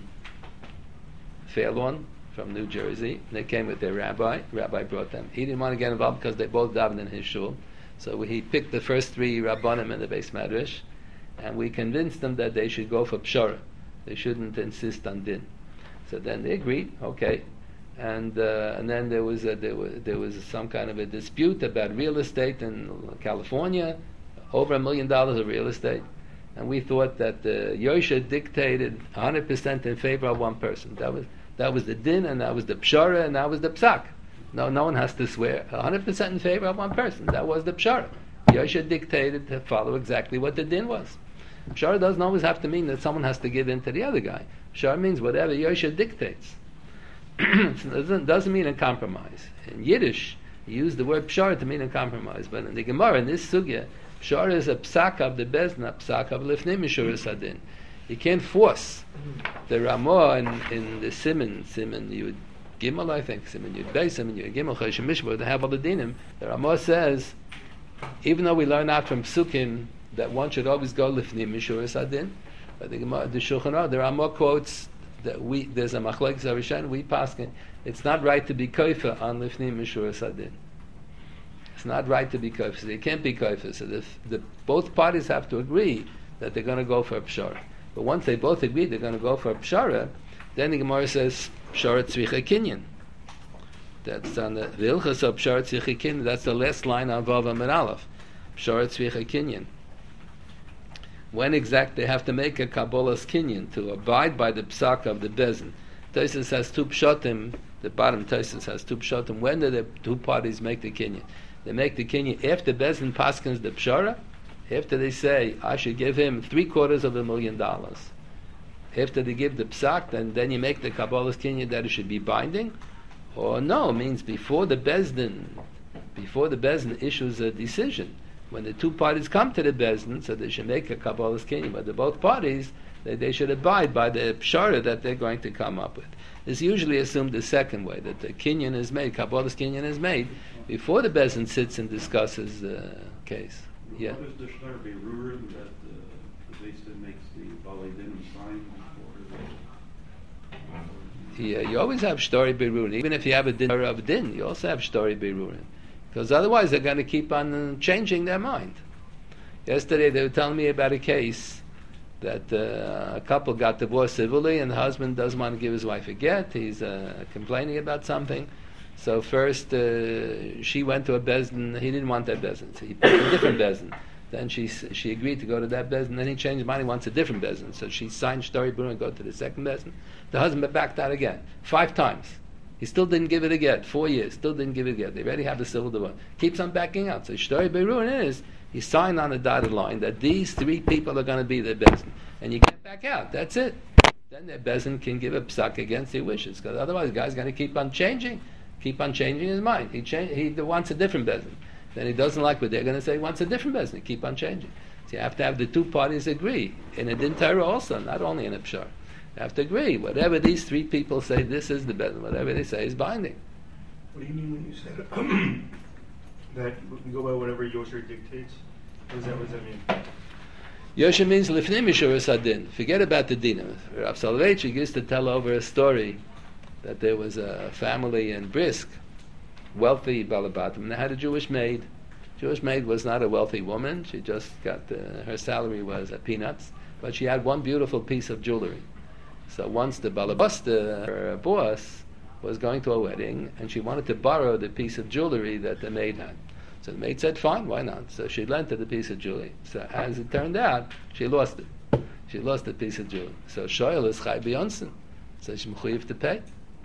Fairlawn, from New Jersey. They came with their rabbi. Rabbi brought them. He didn't want to get involved because they both davened in his shul. So he picked the first three rabbanim in the Beis Medrash, and we convinced them that they should go for pshara. They shouldn't insist on din. So then they agreed. Okay, and uh, and then there was a, there was there was some kind of a dispute about real estate in California, over a million dollars of real estate, and we thought that the Yosha dictated one hundred percent in favor of one person. That was that was the din, and that was the pshara, and that was the psak. No, no one has to swear. one hundred percent in favor of one person. That was the pshara. Yosha dictated to follow exactly what the din was. Pshara doesn't always have to mean that someone has to give in to the other guy. Pshara means whatever Yosha dictates. It doesn't, doesn't mean a compromise. In Yiddish, you use the word pshara to mean a compromise, but in the Gemara, in this sugya, pshara is a psak of the bezna, psak of lifnei mishuras adin. You can't force the Ramah in, in the Siman, Siman Yud Gimel, I think, Siman Yud Beis, Siman Yud Gimel, Choshen Mishpah, they have all the dinim. The Ramah says, even though we learn out from Psukim that one should always go lifnei mishuras adin, but the Gemara, the Shulchan Aruch, the Ramah quotes that we there's a machlokes arishan, we paskin, it's not right to be koifa on lifnei mishuras adin. It's not right to be koifa. So they can't be koifa. So the, the both parties have to agree that they're going to go for a pshara. But once they both agree they're going to go for a pshara, then the Gemara says pshara tzricha kinyan. That's on the Vilchas of pshara tzricha kinyan. That's the last line on Vav Amud Aleph. Pshara tzricha kinyan. When exact they have to make a kabbalas kinyan to abide by the psak of the bezin. Tosfos has two pshatim. The bottom Tosfos has two pshatim. When do the two parties make the kinyan? They make the kinyan after bezin paskins the pshara. After they say, I should give him three quarters of a million dollars. After they give the psak, then, then you make the kabbalas kinyan that it should be binding. Or no, it means before the bezdin, before the bezdin issues a decision. When the two parties come to the bezdin, so they should make a kabbalas kinyan, but the both parties, they, they should abide by the pshara that they're going to come up with. It's usually assumed the second way, that the kinyan is made, kabbalas kinyan is made, before the bezdin sits and discusses the case. Yeah.
What is the shtar berurin that uh, the bezdin makes the bali din sign before?
Yeah, you always have shtar berurin. Even if you have a din of din, you also have shtar berurin. Because otherwise they're going to keep on changing their mind. Yesterday they were telling me about a case that uh, a couple got divorced civilly and the husband doesn't want to give his wife a get. He's uh, complaining about something. So first uh, she went to a bezdin. He didn't want that bezdin, so he picked a different bezdin. Then she she agreed to go to that bezdin. Then he changed his mind. He wants a different bezdin. So she signed shtar berurin and go to the second bezdin. The husband backed out again five times. He still didn't give it a get. Four years, still didn't give it a get. They already have the civil divorce. Keeps on backing out. So shtar berurin is he signed on the dotted line that these three people are going to be their bezdin, and you can't back out. That's it. Then their bezdin can give a psak against their wishes, because otherwise the guy's going to keep on changing. Keep on changing his mind. He change, he wants a different bezdin. Then he doesn't like what they're going to say. He wants a different bezdin. Keep on changing. So you have to have the two parties agree in a din Torah also, not only in a pshar. You have to agree. Whatever these three people say, this is the bezdin. Whatever they say is binding.
What do you mean when you said that we go by whatever Yosher dictates? What does that, what does that mean?
Yosher means lifnei mishuras hadin. Forget about the dinim. Rav Soloveitchik used to tell over a story that there was a family in Brisk, wealthy Balabatim, and they had a Jewish maid. Jewish maid was not a wealthy woman. She just got, uh, her salary was uh, peanuts, but she had one beautiful piece of jewelry. So once the Balabasta, her boss, was going to a wedding, and she wanted to borrow the piece of jewelry that the maid had. So the maid said, fine, why not? So she lent her the piece of jewelry. So as it turned out, she lost it. She lost the piece of jewelry. So Shoyal is Chai B'Yonsen. So she's mechuyev to pay.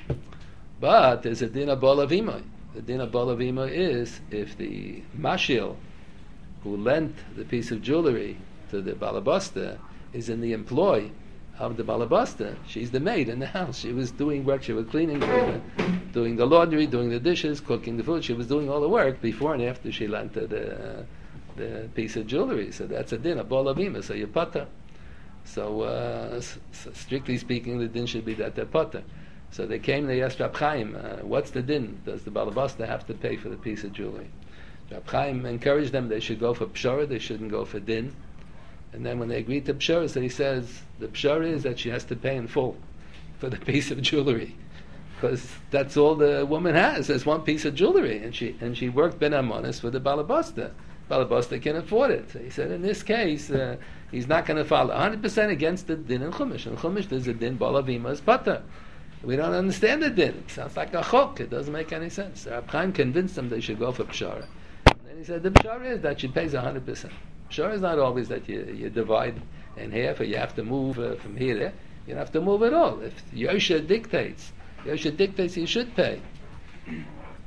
But there's a din of Bol Avimoy. The din of Bol Avimoy is if the Mashil who lent the piece of jewelry to the Balabasta is in the employ of the Balabasta, she's the maid in the house. She was doing work, she was cleaning, doing the, doing the laundry, doing the dishes, cooking the food. She was doing all the work before and after she lent her the, the piece of jewelry. So that's a din of Bol Avimoy, so you pata. So, uh, so strictly speaking, the din should be that they're pata. So they came, they asked Rab Chaim, uh, what's the din? Does the Balabasta have to pay for the piece of jewelry? Rab Chaim encouraged them they should go for pshara, they shouldn't go for din. And then when they agreed to pshara, so he says, the pshara is that she has to pay in full for the piece of jewelry. Because that's all the woman has, is one piece of jewelry. And she and she worked Ben Amonis for the Balabasta. Balabasta can afford it. So he said, in this case, uh, he's not going to follow one hundred percent against the din in Chumash. In Chumash, there's a din, Bol Avimoy is pata. We don't understand the din. It sounds like a chok. It doesn't make any sense. Rab Chaim convinced them they should go for pshara. And then he said, the pshara is that she pays one hundred percent. Pshara is not always that you, you divide in half or you have to move uh, from here to there. You don't have to move at all. If Yosha dictates, Yosha dictates you should pay.
Rashi,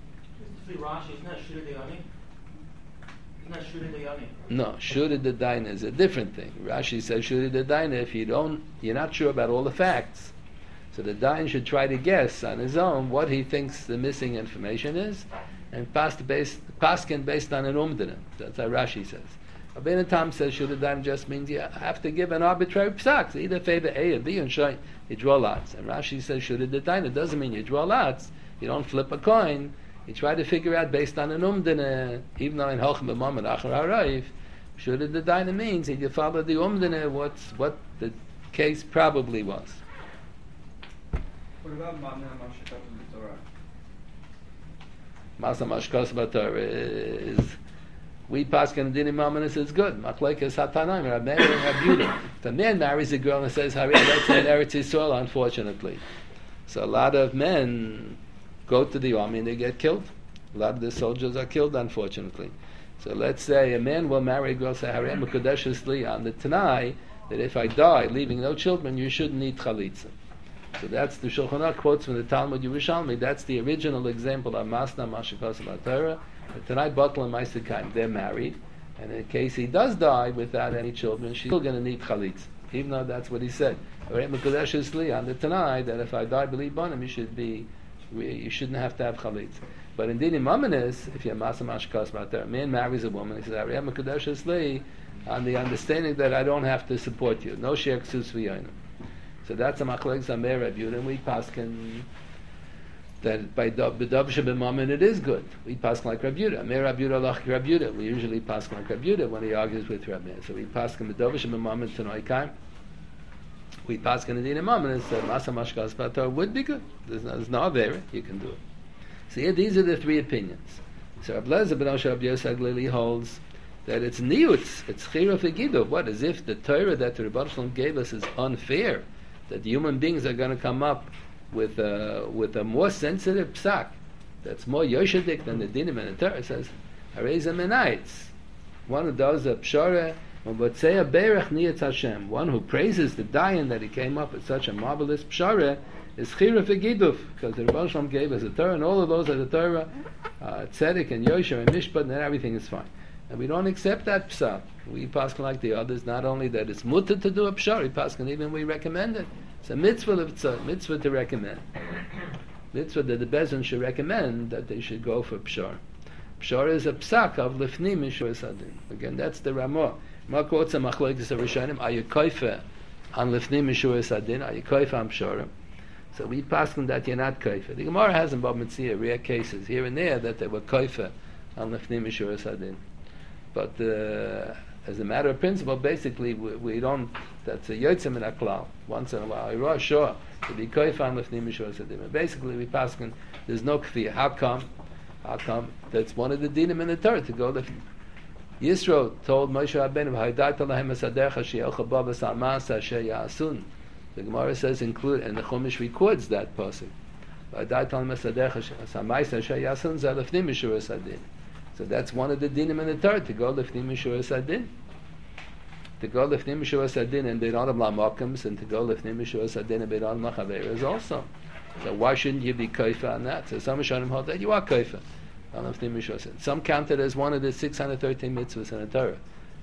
isn't that Shura Dayani? Isn't that Shura Dayani?
No, Shura Dayana is a different thing. Rashi says Shura Dayana, if you don't, you're not sure about all the facts. So the Dayan should try to guess on his own what he thinks the missing information is, and pass based, paskin based on an umdana. That's how Rashi says. Rabbeinu Tam says Shura Dayan just means you have to give an arbitrary psak. So either favor A or B and show you draw lots. And Rashi says Shura Dayan, it doesn't mean you draw lots. You don't flip a coin. You try to figure out based on an umdana, even though in Hochem B'mam and Achar HaRaif, Shura Dayan means that you follow the umdana, what's, what the case probably was.
What about Mamna Mashkat B'Torah?
Masa Mashkas B'Torah is, we paskin dinim mamanis is good. Machlekes Hatanaim, Rab Meir and Rab Yehuda. If a man marries a girl and says, Hari, that's in Eretz Yisrael, unfortunately. So a lot of men go to the army and they get killed. A lot of the soldiers are killed, unfortunately. So let's say a man will marry a girl, say, Hari, Mekadesh Li, on the Tanai, that if I die leaving no children, you shouldn't need chalitza. So that's the Shulchan Aruch quotes from the Talmud Yerushalmi. That's the original example of Masna Mashikos Torah. Tonight, Batal and Ma'aseh, they're married, and in case he does die without any children, she's still going to need chalitz, even though that's what he said. On the Tanai, that if I die, believe Bonim, you should be, you shouldn't have to have chalitz. But in Dinim Mamanis, if you're Masna Mashikos Torah, a man marries a woman, he says, on the understanding that I don't have to support you, no share ksus v'yonim. So that's a machlek zamer Rab Yehuda, and we paskin that by b'davsha b'mammon it is good. We paskin like Rab Yehuda. Mer Rab Yehuda lach Rab Yehuda. We usually paskin like Rab Yehuda when he argues with Rab Meir. So we paskin b'davsha b'mammon tanoy kaim. We paskin the din mammon and said masa mashkas b'torah would be good. There's no, there's no avera, you can do it. So here these are the three opinions. So Rab Lezer ben Osher Rab Yosef Glili holds that it's niyutz, it's chira fegidu. What, as if the Torah that the Rebbe Shalom gave us is unfair, that human beings are going to come up with a, with a more sensitive psak that's more yoshadik than the dinim and the Torah says, Hareza Menaites. One who does a pshara, one who praises the Dayan that he came up with such a marvelous pshara, is chira fegiduf, because the Rebbe Shalom gave us the Torah, and all of those are the Torah, uh, tzedek and yosher and mishpat, and everything is fine. And we don't accept that psak. We paskin like the others, not only that it's mutter to do a pshar, we paskin even we recommend it. It's a mitzvah, it's a mitzvah to recommend. Mitzvah that the bezin should recommend that they should go for pshar. Pshar is a psak of lifnim mishur sadin. Again, that's the Ramah. Ramah quotes a machlokes of Rishonim, are you koifer on lifnim mishur sadin? Are you koifer on pshar? So we paskin that you're not koifer. The Gemara has in Bab Metzia rare cases here and there that they were koifer on lefnim mishuras hadin. But uh, as a matter of principle, basically we, we don't. That's a yotze min haklal. Once in a while, Ira sure to be koif on lefnim mishuras hadin. And basically, we paskin there's no kfir. How come? How come? That's one of the dinim in the Torah to go lefnim. Yisro told Moshe Rabbeinu, "V'haydat lahem esadercha she'elcha ba v'samas asher ya'asun." The Gemara says include, and the Chumash records that pasuk. V'haydat lahem esadercha she'asamais asher ya'asun zeh lefnim mishuras hadin. So that's one of the dinim in the Torah to go lefnim mishuras hadin. To go lefnim mishuras hadin and beiron lamakams, and to go lefnim mishuras hadin and beiron lachaveras also. So why shouldn't you be kaifa on that? So some Rishonim hold that you are kaifa. Some count it as one of the six hundred thirteen mitzvahs in the Torah.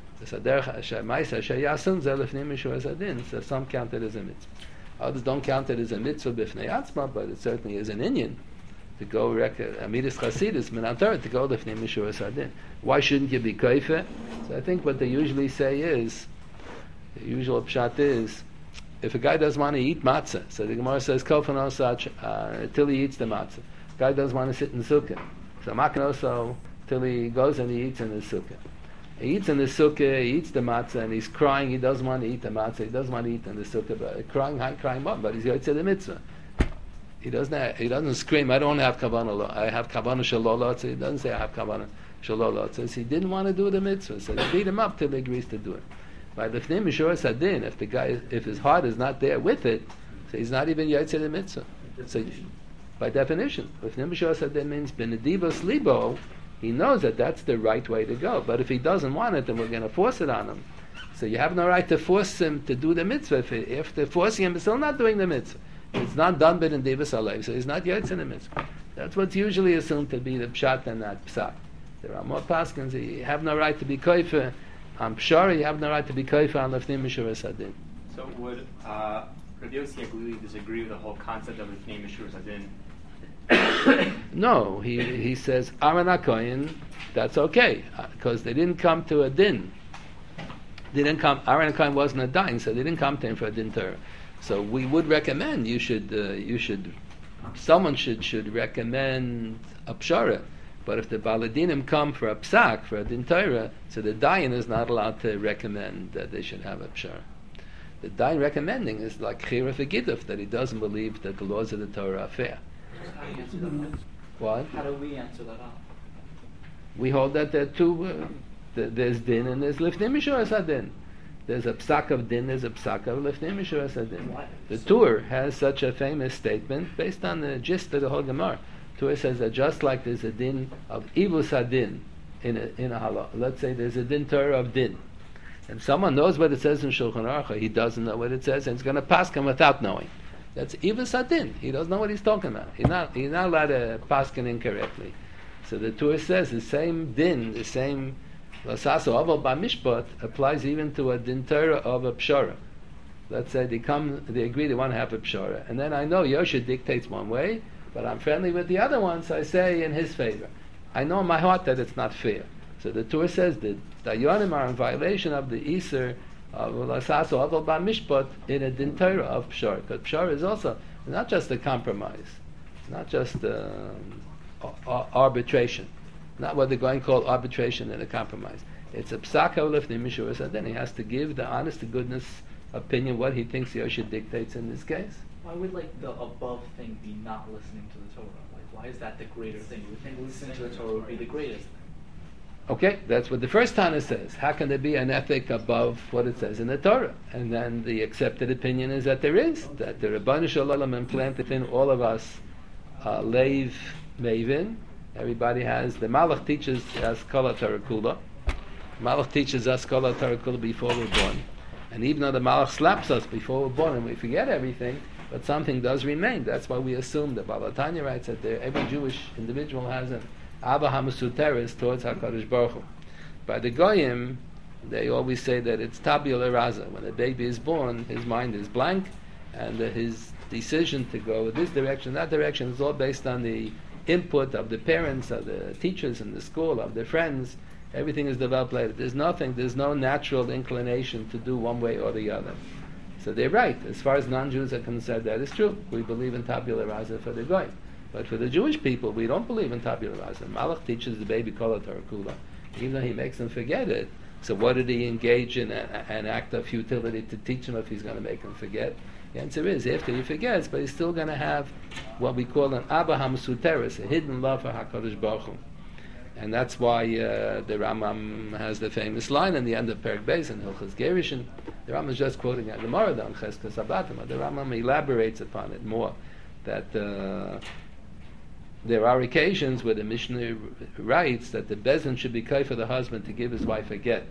So some count it as a mitzvah. Others don't count it as a mitzvah b'fnei atzma, but it certainly is an inyan to go amidas chasidus min Torah to go lefnei mishuras hadin. Why shouldn't you be kaifa? So I think what they usually say is, the usual pshat is, if a guy doesn't want to eat matzah, so the Gemara says kofan osach until he eats the matzah. The guy doesn't want to sit in sukkah. So makan also till he goes and he eats in the sukkah. He eats in the sukkah, he eats the matzah, and he's crying. He doesn't want to eat the matzah. He doesn't want to eat in the sukkah, but crying, crying, but he's going to the mitzvah. He doesn't. Have, he doesn't scream. I don't have kavanah. I have kavanah shalol. So he doesn't say I have kavanah shalol. So he didn't want to do the mitzvah. So they beat him up till he agrees to do it. By lefnim mishuras hadin, if the guy, if his heart is not there with it, so he's not even yaitze the mitzvah. So. By definition, if Nimishuras Hadin means benedivos libo, he knows that that's the right way to go. But if he doesn't want it, then we're going to force it on him. So you have no right to force him to do the mitzvah. If, if they're forcing him, he's still not doing the mitzvah. It's not done benedivos alev, so he's not yet in the mitzvah. That's what's usually assumed to be the pshat and not psak. There are more paskins. You have no right to be koifer on pshara. You have no right to be koifer on lefnim mishuras hadin.
So would uh, Rabbi Yossi Aglili disagree with the whole concept of lefnim mishuras hadin?
No, he he says Aaron HaKohen, that's okay, because they didn't come to a din. They didn't come. Aaron HaKohen wasn't a din, so they didn't come to him for a din Torah. So we would recommend you should uh, you should someone should should recommend a pshara. But if the baladinim come for a psak for a din Torah, so the dayan is not allowed to recommend that they should have a pshara. The dayan recommending is like chira v'giduf, that he doesn't believe that the laws of the Torah are fair.
How do you answer that?
What?
How do we answer that out?
We hold that there are two. Uh, th- there's din and there's lifnei mishuras hadin. There's a psak of din. There's a psak of lifnei mishuras hadin. The Tur has such a famous statement based on the gist of the whole Gemara. Tur says that just like there's a din of ivus hadin in a in a halach, let's say there's a din Torah of din, and someone knows what it says in Shulchan Aruch, he doesn't know what it says, and he's going to paskin without knowing. That's ivus hadin. He doesn't know what he's talking about. He's not. He's not allowed to paskin incorrectly. So the Torah says the same din, the same lasaso aval b'mishpat applies even to a din Torah of a pshara. Let's say they come, they agree they want to have a pshara, and then I know Yosha dictates one way, but I'm friendly with the other one, so I say in his favor. I know in my heart that it's not fair. So the Torah says that Dayanim are in violation of the Iser of lasaso aval b'mishpat in a din Torah of pshara, because pshara is also not just a compromise, not just um, arbitration, not what they're going to call arbitration and a compromise. It's a psak lifnei mishuras hadin. He has to give the honest to goodness opinion what he thinks Yosha dictates in this case.
Why would like the above thing be not listening to the Torah? Like, why is that the greater thing? You would think listening to the Torah would be the greatest thing.
Okay, that's what the first Tana says. How can there be an ethic above what it says in the Torah? And then the accepted opinion is that there is, that the Rabbanu Shalom implanted in all of us uh, leiv mevin. Everybody has, the Malach teaches us Kol HaTorah Kula. Malach teaches us Kol HaTorah Kula before we're born. And even though the Malach slaps us before we're born and we forget everything, but something does remain. That's why we assume that Baal HaTanya writes that there, every Jewish individual has an Abba HaMesuteres towards HaKadosh Baruch Hu. By the Goyim, they always say that it's tabula rasa. When a baby is born, his mind is blank, and uh, his decision to go this direction, that direction, is all based on the input of the parents, of the teachers in the school, of the friends. Everything is developed later. There's nothing, there's no natural inclination to do one way or the other. So they're right. As far as non-Jews are concerned, that is true. We believe in tabula rasa for the Goyim. But for the Jewish people, we don't believe in tabula rasa. Malach teaches the baby kol Torah, even though he makes them forget it. So what did he engage in a, an act of futility to teach him if he's going to make him forget? The answer is, after he forgets, but he's still going to have what we call an Abba HaMesuteres, a hidden love for HaKadosh Baruch Hu. And that's why uh, the Rambam has the famous line in the end of Perek Beis in Hilchos Gerushin. The Rambam is just quoting the Gemara on Cheskas Sabatim, but the Rambam elaborates upon it more, that uh, there are occasions where the Mishnah writes that the Bezin should be kai for the husband to give his wife a get.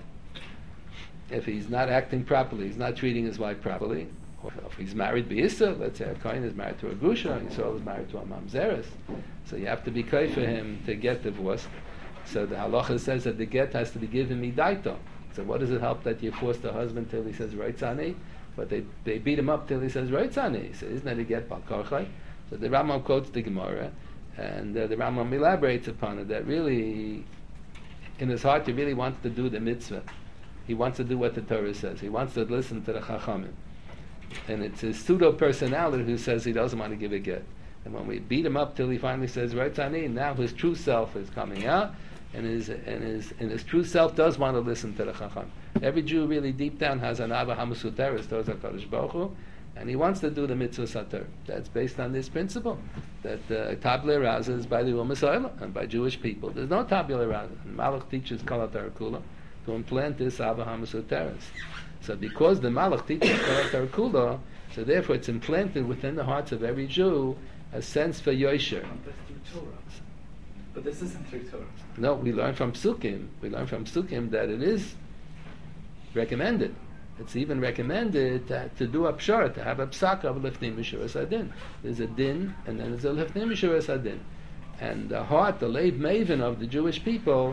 If he's not acting properly, he's not treating his wife properly, or if he's married B'Yisra, let's say a Kohen is married to a Grusha, and Yisrael is married to a Mamzeres, so you have to be kai for him to get divorced. So the halacha says that the get has to be given midaito. So what does it help that you force the husband till he says reitzani? But they, they beat him up till he says reitzani. So isn't that a get bal korchai? So the Rambam quotes the Gemara, and uh, the Rambam elaborates upon it, that really, in his heart, he really wants to do the mitzvah. He wants to do what the Torah says. He wants to listen to the Chachamim. And it's his pseudo-personality who says he doesn't want to give a get. And when we beat him up till he finally says reitzani, now his true self is coming out, and his and his and his true self does want to listen to the Chacham. Every Jew really deep down has an Abba HaMesuteres towards HaKadosh Baruch Hu, and he wants to do the mitzvah sater. That's based on this principle that uh, tabula rasa is by the Umas Oila and by Jewish people. There's no tabula rasa. And Malach teaches Kol HaTorah Kula to implant this Abba HaMesuteres. So because the Malach teaches Kol HaTorah Kula, so therefore it's implanted within the hearts of every Jew a sense for Yosher.
That's through Torah. But this isn't through Torah.
No, we learn from Psukim. We learn from Psukim that it is recommended. It's even recommended to, to do a pshara, to have a psaka of lifnim mishuras adin. There's a din, and then there's a lifnim mishuras adin. And the heart, the leiv maven of the Jewish people,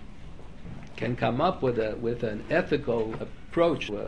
can come up with a with an ethical approach, uh,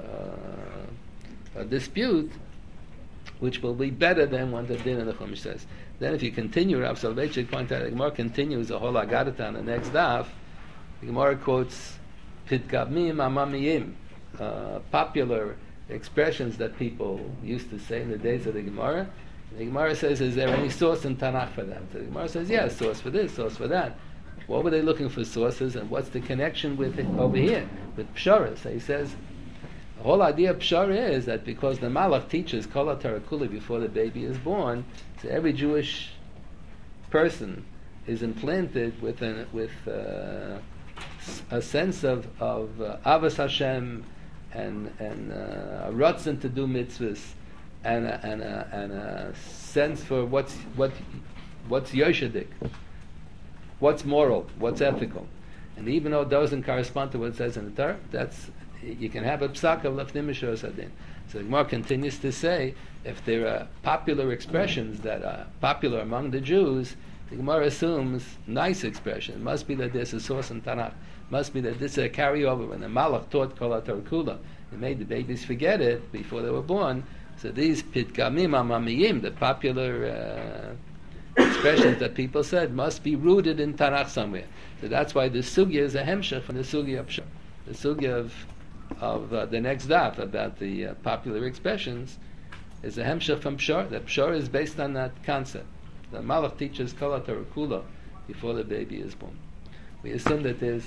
a dispute, which will be better than what the din in the Chumash says. Then if you continue, Rav Soloveitchik pointed out, the Gemara continues the whole Agadata on the next daf. The Gemara quotes Pitkavmim Amamiyim, uh, popular expressions that people used to say in the days of the Gemara. The Gemara says, is there any source in Tanakh for that? So the Gemara says, yes, source for this, source for that. What were they looking for sources, and what's the connection with it over here, with Pshara? So he says, the whole idea of Pshara is that because the Malach teaches Kol HaTorah Kula before the baby is born, so every Jewish person is implanted with an, with uh, a sense of of uh, Avos Hashem and and uh, a ratzon to do mitzvahs, and a, and a, and a sense for what's what what's yoshedik, what's moral, what's ethical, and even though it doesn't correspond to what it says in the Torah, that's you can have a psak of lefnim mishuras adin. So the Gemara continues to say, if there are popular expressions that are popular among the Jews, the Gemara assumes nice expression. It must be that there's a source in Tanakh. It must be that this is a carryover. When the Malach taught Kol HaTorah Kula, they made the babies forget it before they were born. So these pitkamim amamiyim, the popular uh, expressions that people said, must be rooted in Tanakh somewhere. So that's why the sugya is a hemshech from the sugya of Pshar. The sugya of of uh, the next daf about the uh, popular expressions is a hemshech from Pshar. That Pshar is based on that concept. The Malach teaches Kol HaTorah Kula before the baby is born. We assume that there's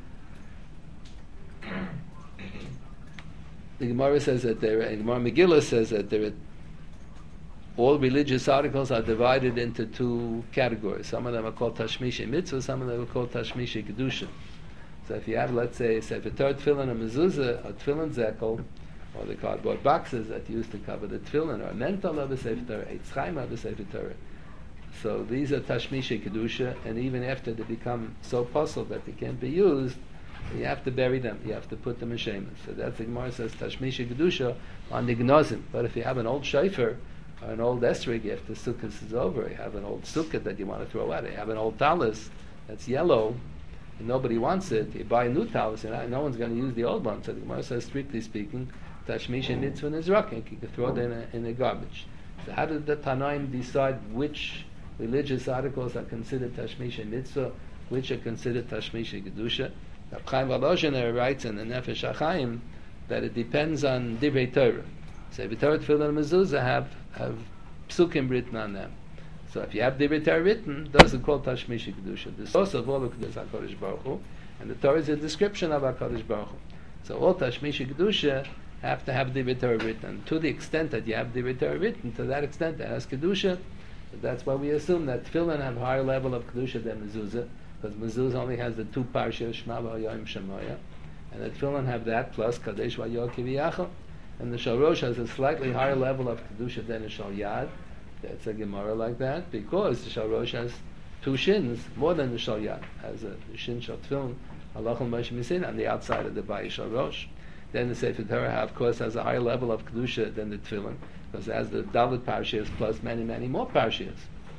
the Gemara says that there, and Gemara Megillah says that there are, all religious articles are divided into two categories. Some of them are called Tashmishi Mitzvah, some of them are called Tashmishi Kedusha. So if you have, let's say, Sefer Torah Tefillin, a mezuzah, a Tefillin zekel, or the cardboard boxes that you used to cover the Tefillin, or a mental of a Sefer Torah, a tzchaim of a Sefer Torah. So these are Tashmishi Kedusha, and even after they become so puzzled that they can't be used, you have to bury them, you have to put them in shemus. So that's the Gemara says Tashmishi Kedusha on the Gnozim. But if you have an old shofar, or an old esrog, after Sukkot is over, you have an old Sukkot that you want to throw out, you have an old talis that's yellow, and nobody wants it, you buy a new talis, and no one's going to use the old one. So the Gemara says, strictly speaking, Tashmish and Mitzvah is rocking. You can throw it in a, in a garbage. So how did the Tanaim decide which religious articles are considered Tashmish and Mitzvah, which are considered Tashmish and Kedusha? Reb Chaim Volozhiner writes in the Nefesh HaChaim that it depends on Divrei Torah. So the Torah, Tefillah, and Mezuzah have, have psukim written on them. So if you have Divrei Torah written, doesn't call Tashmishi Kedusha. The source of all the Kedusha is HaKadosh Baruch Hu, and the Torah is a description of HaKadosh Baruch Hu. So all Tashmishi Kedusha have to have Divrei Torah written. To the extent that you have Divrei Torah written, to that extent it has Kedusha. That's why we assume that Tefillin have a higher level of Kedusha than Mezuzah, because Mezuzah only has the two parshas, Shema V'Hayim Shemoya, and the Tefillin have that plus Kadesh V'Yo Kiviyachal, and the Shalosh has a slightly higher level of Kedusha than the Shal Yad. That's a Gemara like that, because the Shalosh has two shins, more than the Shal Yad, has a shin Shal Tefillin, Halachal Moshe Misin, on the outside of the Bayi Shalosh. Then the Sefer Torah, of course, has a higher level of Kedusha than the Tefillin, because it has the Dalet Parshas plus many, many more Parshas.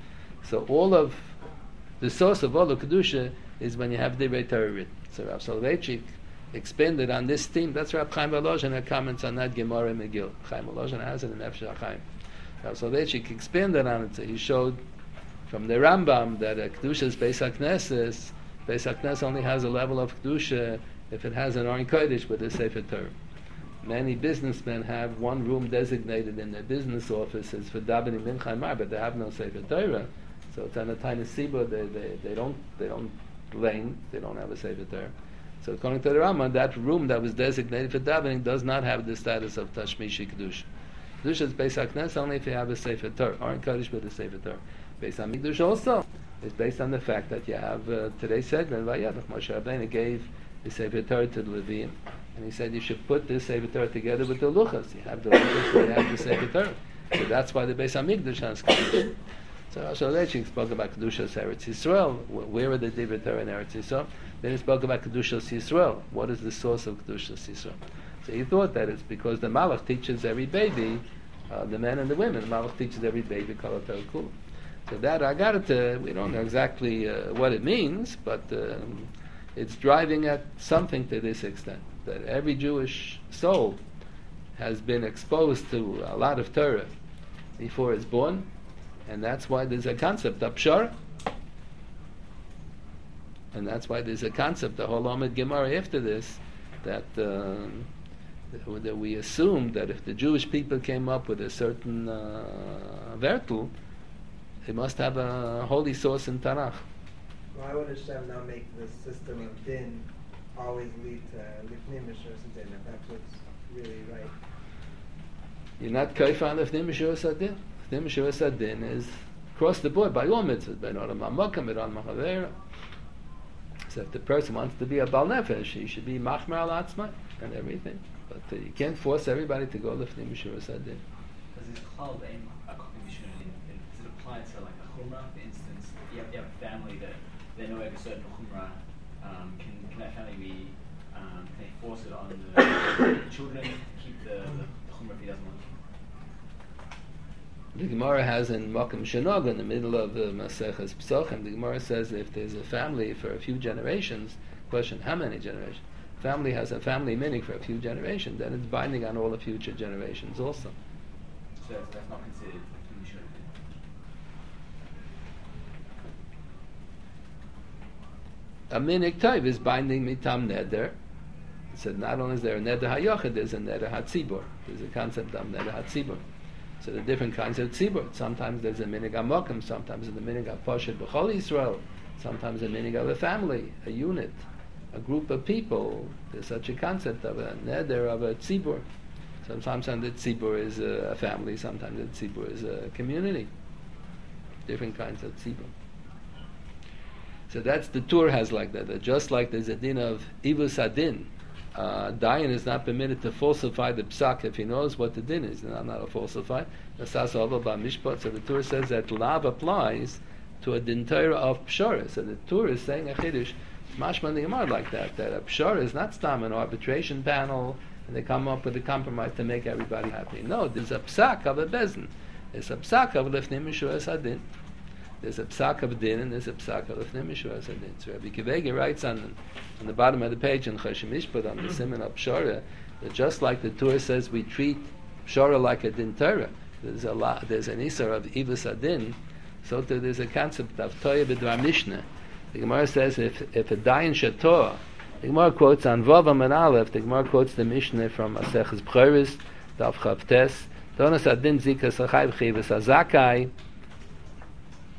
So all of the source of all the Kedusha is when you have Divrei Torah written. So Rav Soloveitchik expanded on this theme. That's Rav Chaim Volozhin, her comments on that Gemara Megillah. Chaim Volozhin has it in Nefesh HaChaim. Rav Soloveitchik expanded on it. So he showed from the Rambam that a Kedusha is Beis HaKnesses. Beis HaKnesses only has a level of Kedusha if it has an Aron Kodesh with a Sefer Torah. Many businessmen have one room designated in their business offices for davening mincha and mar, but they have no Sefer Torah. So it's on a tiny sibur. They, they they don't they don't lane. They don't have a Sefer Torah. So according to the Rambam, that room that was designated for davening does not have the status of Tashmishi Kedusha. Kedusha is Beis HaKnesses only if you have a Sefer Torah. Aron Kodesh with a Sefer Torah. Beis HaMikdash also is based on the fact that you have uh, today's segment. Vayelech Moshe Rabbeinu gave the Sefer Torah to the Leviim. And he said you should put this Sefer Torah together with the Luchas. You have the Luchas, you have the Sefer Torah. So that's why the Beis HaMikdash has Kedusha. So Rav Soloveitchik spoke about Kedushas Eretz Yisrael. Where are the Divrei Torah in Eretz Yisrael? Then he spoke about Kedushas Yisrael. What is the source of Kedushas Yisrael? So he thought that it's because the Malach teaches every baby, uh, the men and the women, the Malach teaches every baby Kol HaTorah Kula. So that Agarta, we don't know exactly uh, what it means, but um, it's driving at something to this extent, that every Jewish soul has been exposed to a lot of Torah before it's born, and that's why there's a concept of Pshara, and that's why there's a concept, the whole Amid Gemara after this, that, uh, that we assume that if the Jewish people came up with a certain uh, Vertul, they must have a holy source in Tanakh.
Why would Hashem now make the system of din always lead to Lifnei Mishras Din, if that's what's really right?
You're not kaif on Lifnei Mishras Din. Lifnei Mishras Din is across the board by all mitzvahs, by Olam HaMokam, by Olam HaChavera. So if the person wants to be a Bal Nefesh, he should be Machmer Al Atzma and everything. But uh, you can't force everybody to go Lifnei Mishras Din.
Does this Chal aim a cognition in, does it apply to like a Chumrah, for instance, if you have, you have a family that they know a certain Chumrah, um, can, can that family be, um, can they force it on the children to keep the, the, the Chumrah if he doesn't want to?
The Gemara has in Makom Shenog, in the middle of the Maseches Pesachim, the Gemara says if there's a family for a few generations, question, how many generations? Family has a family minig for a few generations, then it's binding on all the future generations also.
So that's, that's not considered Kedusha.
A minig taiv is binding mitam neder. It said not only is there a neder hayochid, there's a neder hatzibur. There's a concept of neder hatzibur. So the different kinds of tzibur. Sometimes there's a minig amokim, sometimes there's a minig aposhet b'chol Yisrael, sometimes a minig of a family, a unit, a group of people. There's such a concept of a neder, of a tzibur. Sometimes the tzibur is a family, sometimes the tzibur is a community. Different kinds of tzibur. So that's the Tur has like that. That just like there's a din of ivus adin, uh, Dayan is not permitted to falsify the psak if he knows what the din is. Not, not a falsify. So the Tur says that lav applies to a din Torah of pshara. So the Tur is saying a chiddush. Mashman the Gemara like that. That a pshara is not stam an arbitration panel, and they come up with a compromise to make everybody happy. No, there's a psak of a bezin. There's a psak of lifnei mishuras adin. There's a psak of din and there's a psak of lifnei mishuras adin. So Rabbi Kivege writes on on the bottom of the page in Choshen Mishpat on the Siman of Pshara that just like the Torah says we treat Pshara like a din Torah. There's a lot. There's an isar of ivus adin. So too there's a concept of Toya b'dvar Mishnah. The Gemara says if if a dayan shator, the Gemara quotes on Vavam and Aleph. The Gemara quotes the Mishnah from Maseches Bchoros, Daf Chavtes. Donas adin zikas achayv chivus azakai.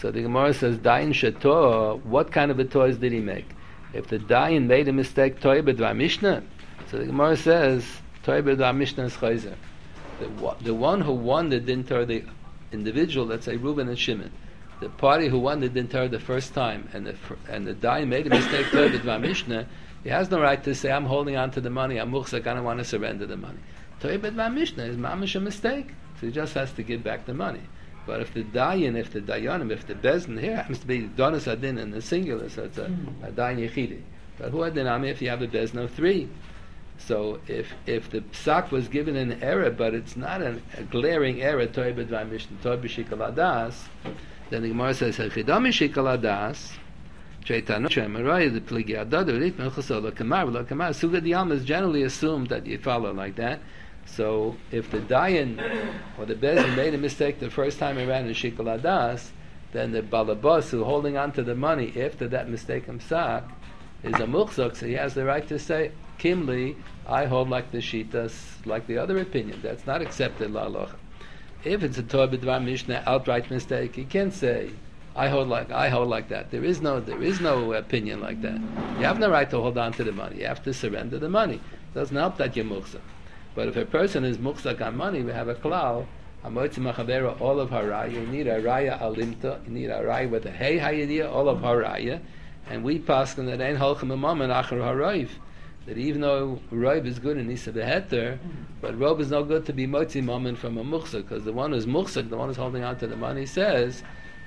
So the Gemara says, Dayan Shator, what kind of a toys did he make? If the Dayan made a mistake, Toy B'dvar Mishnah, so the Gemara says, Toy B'dvar Mishnah is Chayzer. The, the one who won the Din Torah, the individual, let's say Reuben and Shimon, the party who won the Din Torah the first time, and the and the Dayan made a mistake, Toy B'dvar Mishnah, he has no right to say, I'm holding on to the money, I'm muchzak, I don't want to surrender the money. Toy B'dvar Mishnah is mamish a mistake, so he just has to give back the money. But if the Dayan, if the Dayanim, if the Bezdin here happens to be Donis Adin in the singular, so it's a, a Dayan Yechidi. But who Adinami if you have a Bezdin of three? So if if the psak was given in error, but it's not an, a glaring error, Toy B'dvar Mishnah, Toy B'shikal Adas, then the Gemara says, Hechidami Shikal Adas, Cheitano Shemarai, the Pligi Adadu, Ritman Chasol, Kamar, Kamar, Suga Diyam is generally assumed that you follow like that. So if the Dayan or the Bezdin made a mistake the first time around in Shikal Adas, then the Balabas who holding on to the money after that mistake psak is a muchzak, so he has the right to say, Kimli, I hold like the Shitas, like the other opinion. That's not accepted la halacha. If it's a Torah B'dvar Mishnah outright mistake, he can't say, I hold like I hold like that. There is no there is no opinion like that. You have no right to hold on to the money. You have to surrender the money. It doesn't help that you're muchzak. But if a person is muchzak on money, we have a klal, hamotzi machavera, all of haraya. You need a raya alimta. You need a raya with a hey hayidiyah, all of haraya. And we pass on that ein holchem amamen achar harayv. That even though roiv is good in Nisa Beheter, but roiv is no good to be motzi mamen from a muchzak, because the one who's muchzak, the one who's holding on to the money, says,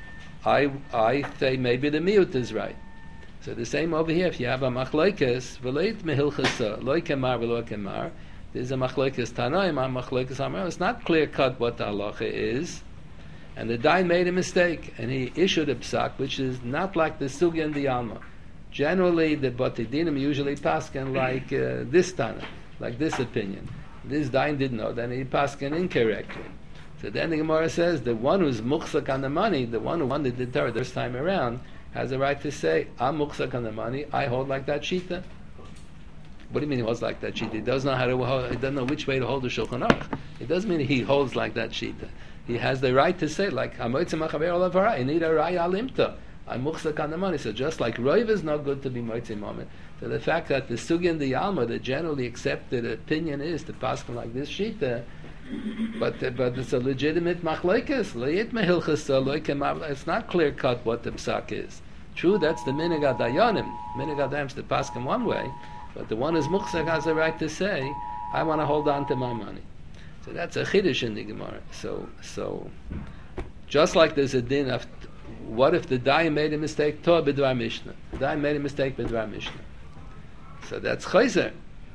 I I say maybe the miut is right. So the same over here, if you have a machlokes, v'leit mehilchasa, loy kemar v'lo kemar, there's a machlokes tanoim, a machlokes amar. It's not clear cut what the halacha is, and the Dayan made a mistake, and he issued a psak, which is not like the sugya and the alma. Generally, the Batidinim usually paskin like uh, this Tana, like this opinion. This Dayan didn't know, then he paskin incorrectly. So then the Gemara says, the one who's muchzak on the money, the one who won the Torah this time around, has a right to say, I'm muchzak on the money, I hold like that shita. What do you mean he holds like that shita? He doesn't know how to hold, he doesn't know which way to hold the Shulchan Aruch. It doesn't mean he holds like that shita. He has the right to say, like, I need a raya alimta. I'm muchzak on the money. So just like roiv is not good to be moitzi moment. So the fact that the sugi and the alma, the generally accepted opinion is to pass like this shita, but uh, but it's a legitimate machlekes. Leit mehilchas. It's not clear cut what the psak is. True, that's the minig adayonim. Minig adayonim is to pass in one way, but the one who's muchzak has the right to say, I want to hold on to my money. So that's a chiddush in the Gemara. So so just like there's a din of what if the Dayan made a mistake? Torah B'dvar Mishnah. The Dayan made a mistake B'dvar Mishnah. So that's chayzer.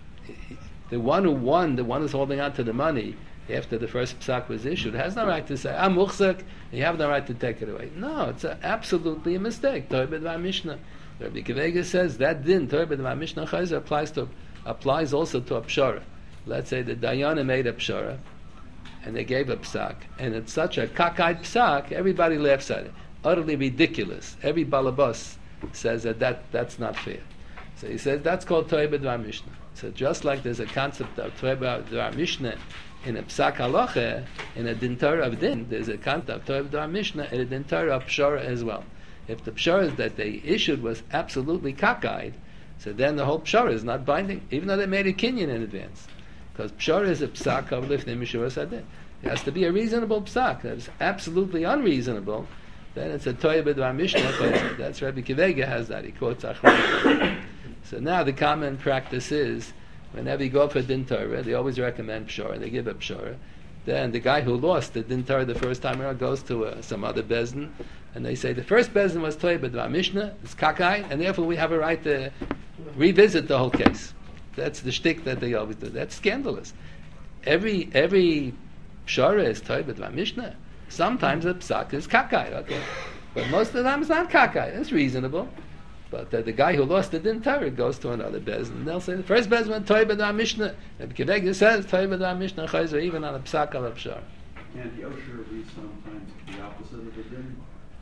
The one who won, the one who's holding on to the money after the first psak was issued, has no right to say, I'm muchzak, you have no right to take it away. No, it's a, absolutely a mistake. Torah B'dvar Mishnah. Rabbi Kivega says that din, Torah B'dvar Mishnah chayzer, applies to applies also to a pshara. Let's say the Dayana made a pshara, and they gave a psak, and it's such a cockeyed psak, everybody laughs at it. Utterly ridiculous. Every balabas says that, that that's not fair. So he says that's called Torah B'dvar Mishnah. So just like there's a concept of Torah B'dvar Mishnah in a psak halacha, in a din Torah of din, there's a concept of Torah B'dvar Mishnah in a din Torah of pshara as well. If the pshara that they issued was absolutely cockeyed, so then the whole pshara is not binding, even though they made a kinyan in advance. Because pshara is a psak of lifnei mishura sadeh. It has to be a reasonable psak. That is absolutely unreasonable. Then it's a Torah B'dvar Mishnah, but that's Rabbi Kivega has that. He quotes Achron. So now the common practice is, whenever you go for Din Torah, they always recommend Pshara, they give a Pshara. Then the guy who lost the Din Torah the first time around goes to uh, some other Bezdin, and they say, the first Bezdin was Torah B'dvar Mishnah, it's Kakai, and therefore we have a right to revisit the whole case. That's the shtick that they always do. That's scandalous. Every, every Pshara is Torah B'dvar Mishnah. Sometimes a psak is kakai, okay, but most of the time it's not kakai. It's reasonable. But uh, the guy who lost the din Torah goes to another bezin, and they'll say the first bezin went Torah B'dvar Mishnah. And Kivega says Torah B'dvar Mishnah chayzer even on a psak al pshar.
And the Osher reads sometimes the opposite of the din.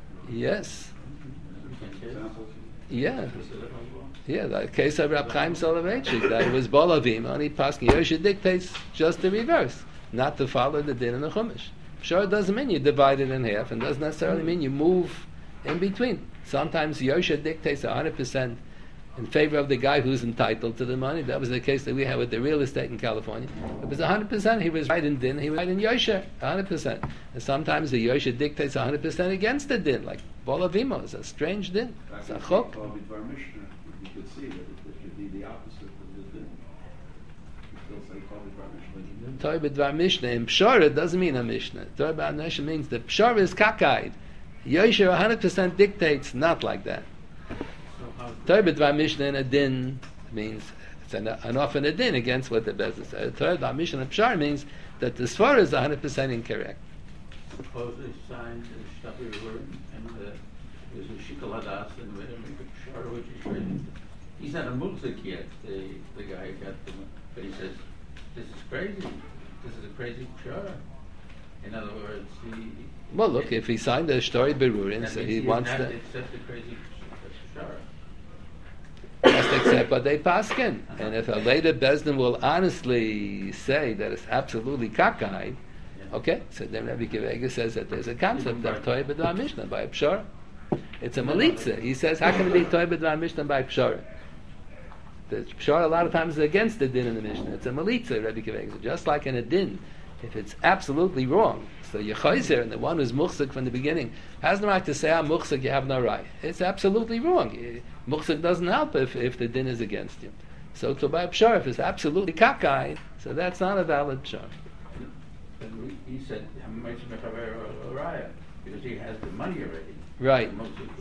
Yes.
Examples.
Yeah. Yeah, the case of Rab Chaim Soloveitchik, that it was Bolavim, only Paskin Yosha dictates just the reverse, not to follow the din in the Chumash. Pshara doesn't mean you divide it in half, and doesn't necessarily mean you move in between. Sometimes Yosha dictates one hundred percent in favor of the guy who's entitled to the money. That was the case that we had with the real estate in California. It was one hundred percent. He was right in din. He was right in Yosha, one hundred percent. And sometimes the Yosha dictates one hundred percent against the din, like Bolavimo. It's a strange din. It's a chok.
You could see that it should be the opposite of the din. You still say Torah
B'dvar Mishnah. In Pshara doesn't mean a Mishnah. Torah B'dvar Mishnah means the Pshara is kakayed. Yosha one hundred percent dictates not like that. Torah B'dvar Mishnah in a din means it's an, an off in a din against what the Bezin said. Torah B'dvar Mishnah in Pshara means that the Svara is one hundred percent incorrect.
Suppose they signed a Shtabi and uh, there's a Shikol Hadas and we make a Pshara which is written. He's not a Mulzik yet, the, the guy who got the but he says, this is crazy. This is a crazy Pshara. In other words, he...
Well, look, if he signed a story Berurin, so he wants to...
accept the crazy Pshara.
Has to accept what they paskin. Uh-huh. And if a later Bezdin will honestly say that it's absolutely kakai, yeah. Okay, so then Rabbi Kivega says that there's a concept of Torah B'dvar Mishnah by a Pshara. It's a Malitza. He says, how can it be Torah B'dvar Mishnah by Pshara? The Pshara a lot of times is against the din in the Mishnah. It's a Malitza, Rabbi Kivega says. Just like in a din, if it's absolutely wrong, so Yechayzer, and the one who's muchzik from the beginning, has no right to say, I'm muchzik, you have no right. It's absolutely wrong. Muchzik doesn't help if, if the din is against you. So to buy a pshar, if it's absolutely kakai, so that's not a valid pshar.
He said, because he has the money already.
Right.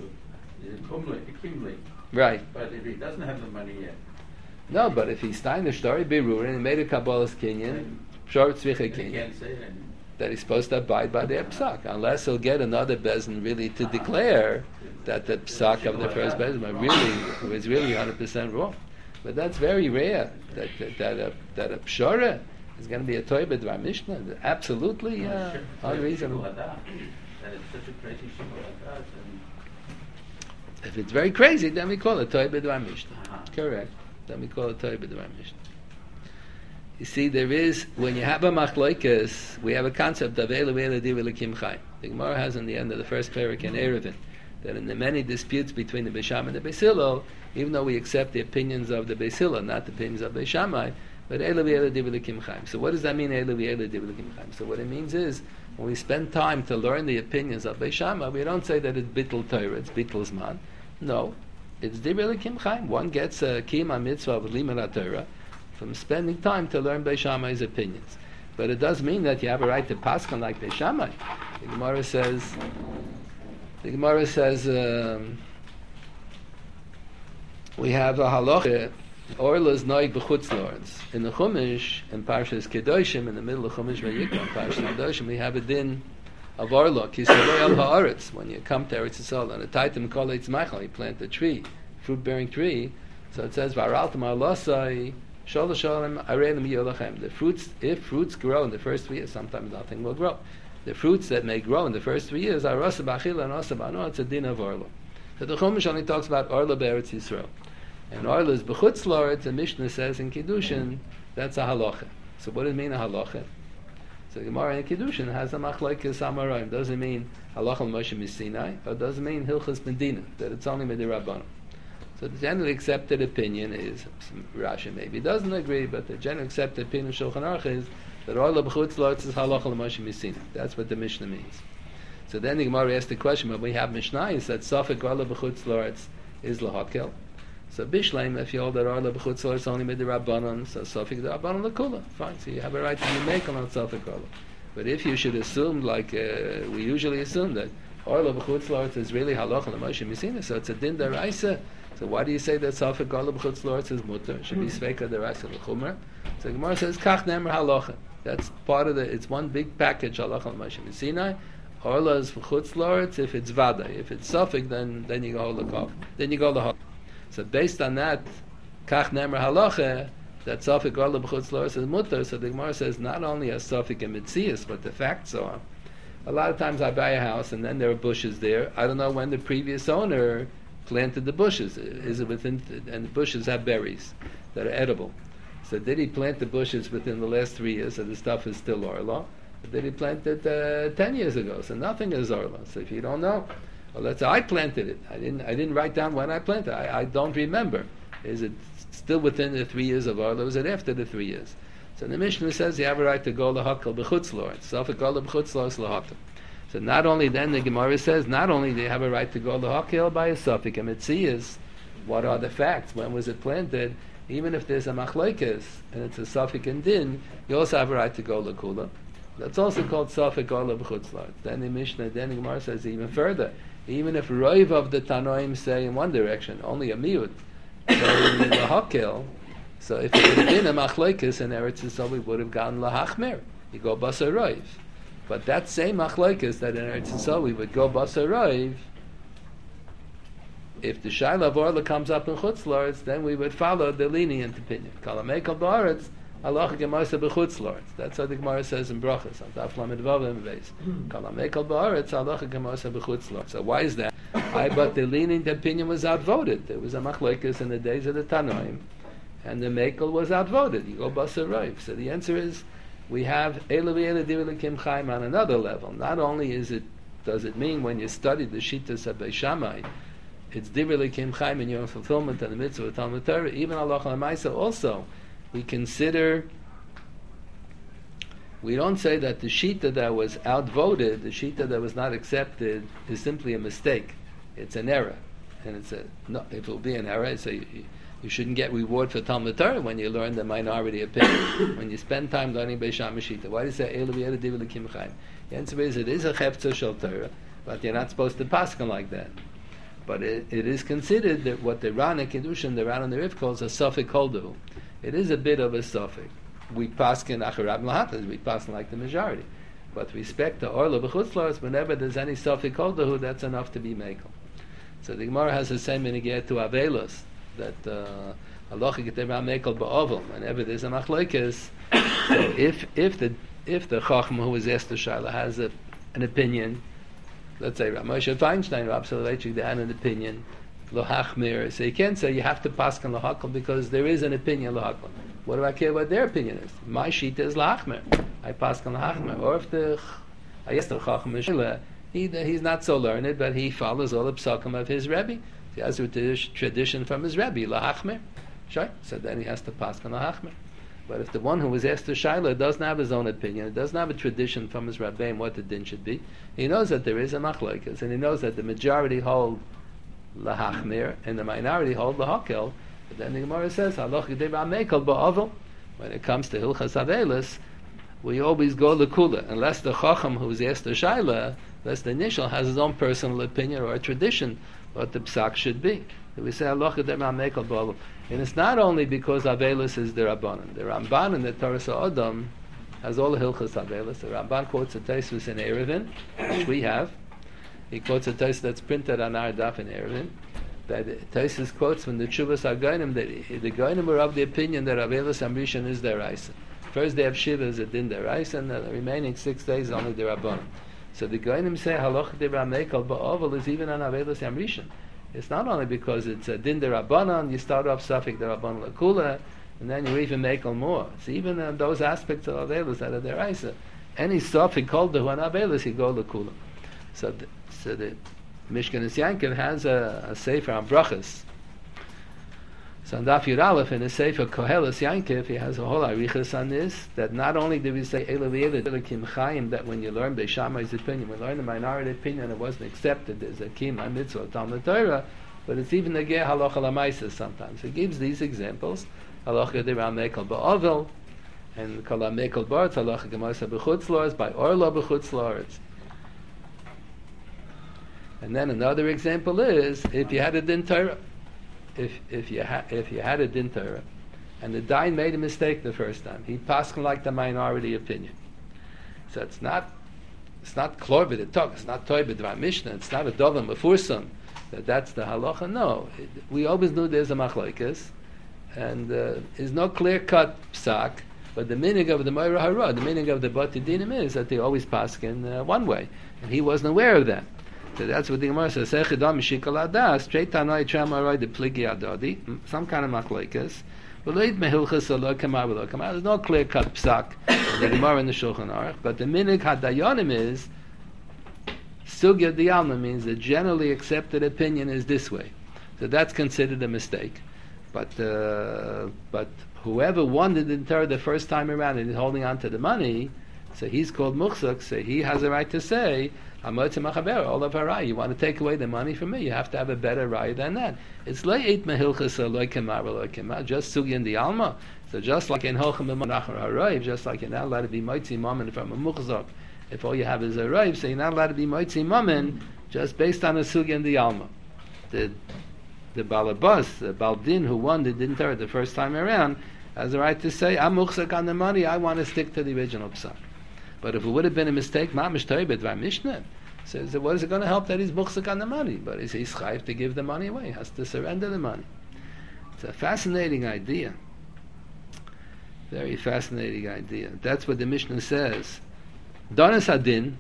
Right.
But if he doesn't have the money yet.
No, but if he signed the story Birur and he made a Kabbalah's Kinyan, pshar tzvicha Kinyan, that he's supposed to abide by their psak, unless he'll get another bezin really to declare that the psak of the first bezin really was really one hundred percent wrong. But that's very rare that that, that a that a pshara is going to be a Torah B'dvar Mishnah. Absolutely uh, unreasonable. If it's very crazy, then we call it Torah B'dvar Mishnah. Correct. Then we call it Torah B'dvar Mishnah. You see, there is, when you have a machloikas, we have a concept of Elu Elu Div Elikim Chaim. The Gemara has in the end of the first parak in Erevin, that in the many disputes between the Beis Shammai and the Beis Hillel, even though we accept the opinions of the Beis Hillel, not the opinions of Beis Shammai, but Elu Elu Div Elikim Chaim. So what does that mean, Elu Elu Div Elikim Chaim? So what it means is, when we spend time to learn the opinions of Beis Shammai, we don't say that it's Bittul Torah, it's Bittul Zman. No, it's Div Elikim Chaim. One gets a Kiyum Mitzvah of Limud Torah from spending time to learn Beis Shammai's opinions. But it does mean that you have a right to paskan like Beis Shammai. The Gemara says, the Gemara says, um, we have a halacha, Orla's noig b'chutz lords. In the Chumash, in Parshas Kedoshim, in the middle of Chumash Vayikra, Parshas Kedoshim, we have a din of Orla, Kisaloi al ha'aretz, when you come to Eretz Yisrael, and a taitim kol eitz maichal, you plant a tree, fruit-bearing tree, so it says, V'araltam arlosai, the fruits, if fruits grow in the first three years, sometimes nothing will grow. The fruits that may grow in the first three years are rasa b'achila and rasa b'ano. It's a din of orla. So the Chumash only talks about orla be'eretz Yisrael, and orla is b'chutz la'aretz. The Mishnah says in Kiddushin that's a halacha. So what does it mean a halacha? So the Gemara in Kiddushin has a machlokes amoraim. Does it mean halacha Moshe Sinai, or does it mean hilchas medina, that it's only midirabbanan? So the generally accepted opinion is, Rashi maybe doesn't agree, but the generally accepted opinion of Shulchan Aruch is that Orla b'chutz la'aretz is halacha l'Moshe Misina. That's what the Mishnah means. So then the Gemara asks the question, when we have Mishnah, is that Safek Orla b'chutz la'aretz is lahakel. So Bishleim, if you hold that Orla b'chutz la'aretz is only midirabbanan, so Safek d'Rabbanan l'kula. Fine, so you have a right to be makel on Safek Orla. But if you should assume, like uh, we usually assume, that Orla b'chutz la'aretz is really halacha l'Moshe Misina, so it's a din daraisa. So why do you say that Safek Orla b'chutz la'aretz is mutter? It should be Sveika deraisa l'chumer. So Gemara says Kach Nemer halacha. That's part of the. It's one big package halacha l'Moshe Sinai. Orla is b'chutz la'aretz if it's vada. If it's Safek, then then you go l'kach. Then you go l'hak. So based on that, Kach Nemer halacha, that Safek Orla b'chutz la'aretz is mutter. So the Gemara says not only a Safek and mitzias, but the facts are. A lot of times I buy a house and then there are bushes there. I don't know when the previous owner planted the bushes. Is it within, and the bushes have berries that are edible. So did he plant the bushes within the last three years, so the stuff is still orla? Or did he plant it uh, ten years ago? So nothing is orla. So if you don't know, Well, let's say I planted it. I didn't. I didn't write down when I planted. I, I don't remember. Is it still within the three years of Orla? Or was it after the three years? So the Mishnah says you have a right to go lahakal b'chutz la'aretz. Safek gola b'chutz la'aretz lahakal. So not only then the Gemara says not only do you have a right to go lahakal by a safek and mitzias, what are the facts? When was it planted? Even if there's a machlokes and it's a safek and din, you also have a right to go lakula. That's also called safek gola b'chutz la'aretz. Then the Mishnah, then the Gemara says even further. Even if roiv of the Tanoim say in one direction, only a miut, so lahakil. So if it would have been a machlokes in Eretz Yisrael, we would have gotten lahachmer. You go basar roiv. But that same machlokes that in Eretz Yisrael we would go basar roiv, if the Shaila of Orla comes up in Chutz La'aretz, then we would follow the lenient opinion. Kol HaMekel Ba'aretz, halacha gemasa b'chutz la'aretz. That's what the Gemara says in Brachas, on Daf Lamed Vav and Beis. Kol HaMekel Ba'aretz, halacha gemasa b'chutz la'aretz. So why is that? I, but the lenient opinion was outvoted. There was a machlokes in the days of the Tanoim, and the Mekel was outvoted. You go basar roiv. So the answer is, we have Ela v'Ela Divrei Kim Chaim on another level. Not only is it, does it mean when you study the Shittas of Beis Shammai, it's Divrei Kim Chaim in your fulfillment of the mitzvah of Talmud Torah. Even halacha l'maisa also, we consider. We don't say that the shita that was outvoted, the shita that was not accepted, is simply a mistake. It's an error, and it's a no. If it will be an error, it's a, you, you shouldn't get reward for Talmud Torah when you learn the minority opinion. When you spend time learning Beis Shammai shita, why do you say Ela v'Ela Divrei Kim Chaim? The answer is it is a cheftzah shel Torah, but you're not supposed to paskin like that. But it, it is considered that what the Ran and Kiddushin, the Ran and the Rif calls a safek holdu. It is a bit of a safek. We paskin acharab lahatas, we paskin like the majority. But with respect to Orla b'chutz la'aretz, whenever there's any safek holdu, that's enough to be mekel. So the Gemara has the same minigeh to Avelos, that halacha geteva mekel ba'ovel. Whenever there's a machlokes, so if if the if the chachma who is asked the shaila has a, an opinion. Let's say Rav Moshe Feinstein, Rav Soloveitchik, they had an opinion, lohachmir. So you can't say you have to paskin lahakal because there is an opinion lahakal. What do I care what their opinion is? My shita is lahachmir. I paskin lahachmir. Or if the, I guess the chacham is shila, he he's not so learned, but he follows all the psakim of his rebbe. He has a tradition from his rebbe lahachmir. Sure. So then he has to paskin lahachmir. But if the one who was asked to Shaila doesn't have his own opinion, doesn't have a tradition from his Rabbeim what the din should be, he knows that there is a machlokes, and he knows that the majority hold lahachmir and the minority hold lahakel. But then the Gemara says, Haloch gedei ba'mekel ba'ovel. When it comes to Hilchas Avelis, we always go lekula, unless the chacham who was asked to Shaila, unless the initial has his own personal opinion or a tradition what the psak should be. We say Haloch gedei ba'mekel ba'ovel. And it's not only because Avelis is the Rabbanan. The Ramban in the Torah Sa'odam has all the Hilchas Avelis. The Ramban quotes a Tosfos in Erevin, which we have. He quotes a Tosfos that's printed on our daf in Erevin. That Tosfos quotes from the Tshuvas HaGoinim that the Goinim are of the opinion that Avelis Amrishan is their Raisa. First day of Shiva is a din their Raisa, and the remaining six days only the Rabbanan. So the Goinim say Haloch de Ba'mekel Ba'ovel is even on Avelis Amrishan. It's not only because it's a din derabanan, you start off safek derabanan lakula, and then you even make more. It's even in those aspects of Avelis that are deraisa. Any safek called the one Avelis, you go lakula. So, the, so the Mishkan Yankov has a, a sefer on brachas. So on Daf Yud Aleph in the sefer Koheles Yankov, he has a whole arichas on this. That not only did we say Ela v'Ela Divrei Kim Chaim, that when you learn Beis Shammai's opinion, when you learn the minority opinion, it wasn't accepted as a kim a mitzvah Talmud Torah, but it's even the ger halacha l'maisa sometimes. He gives these examples: halacha gedei ba'mekel ba'ovel, and kol ha'mekel ba'aretz halacha gemasa b'chutz la'aretz by orla b'chutz la'aretz. And then another example is if you had a din Torah. If if you ha- if you had a din Torah, and the dayan made a mistake the first time, he paskin like the minority opinion. So it's not it's not klor b'detok, it's not toy b'dvar mishnah, it's not a dovam mefursam that that's the halacha. No, it, we always knew there's a machlokes, and uh, there's no clear cut psak. But the meaning of the Moira Hara, the meaning of the Bati Dinim is that they always paskin uh, one way, and he wasn't aware of that. So that's what the Gemara says. Sechidam mishikal adas, straight tanoi tramaroi the pligi adodi, some kind of machlokes. There's no clear cut psak in the Gemara in the Shulchan Aruch, but the minig hadayanim is Sugya D'Alma means the generally accepted opinion is this way. So that's considered a mistake. But uh, but whoever wanted the Torah the first time around and is holding on to the money, so he's called muchzak, so he has a right to say, Hamotzi Machaber, all of Harai, you want to take away the money from me, you have to have a better right than that. It's le'it mehilchas loy kemar loy kemar, just Sugya in the Alma. So just like in Holchem B'Monachar Harai, just like you're not allowed to be Motzi Mammon from a muchzak, if all you have is a Rav, so you're not allowed to be Motzi Mammon just based on a Sugya in the Alma. The the Balabas, the Baldin who won the Din Torah the first time around, has the right to say, I'm muchzak on the money, I want to stick to the original psak. But if it would have been a mistake, Mamish Torah B'Dvar Mishnah says, what is it going to help that he's muchzak on the money? But he's chayiv to give the money away, he has to surrender the money. It's a fascinating idea. Very fascinating idea. That's what the Mishnah says. Donas Adin,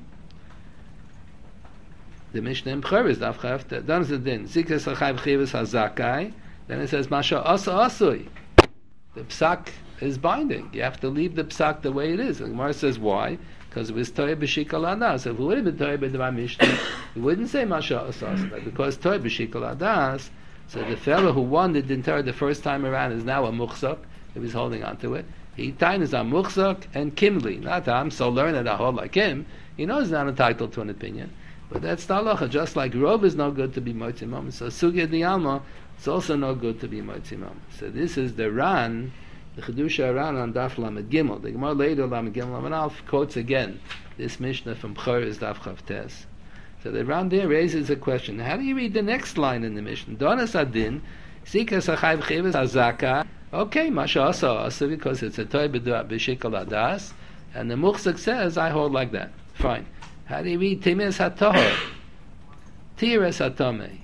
the Mishnah in B'choros, Daf Chavta, Donas Adin, Zikas HaChayv Chiyuvas HaZakai, then it says, Masha Asa Asui. The psak is binding. You have to leave the psak the way it is. And the Gemara says, why? Because it was Torah B'Shikol Adas. If it would have been Torah B'Dvar Mishnah, it wouldn't say Masha Asa Asui. Because Torah B'Shikol Adas, so the fellow who won the Din Torah the first time around is now a muchzak, if he's holding on to it. He tainas on muchzak and kimli. Not that I'm so learned I hold like him. He knows he's not entitled to an opinion. But that's the halacha. Just like Rov is no good to be Motzi Mammon, so Sugya D'Alma, it's also no good to be Motzi Mammon. So this is the Ran, the Chedusha Ran on Daf Lamed Gimel. The Gemara later, Lamed Gimel Lamed Alf, quotes again this Mishnah from B'choros Daf Chavtes. So the Ran there raises a question. How do you read the next line in the Mishnah? Donas Adin, Zikas HaChayv Chiyuvas HaZakai. Okay, Masha Asa Asa, because it's a Torah B'Shikol Adas, and the muchzak says, I hold like that. Fine. How do you read Times HaTohor? Tiras HaTomei.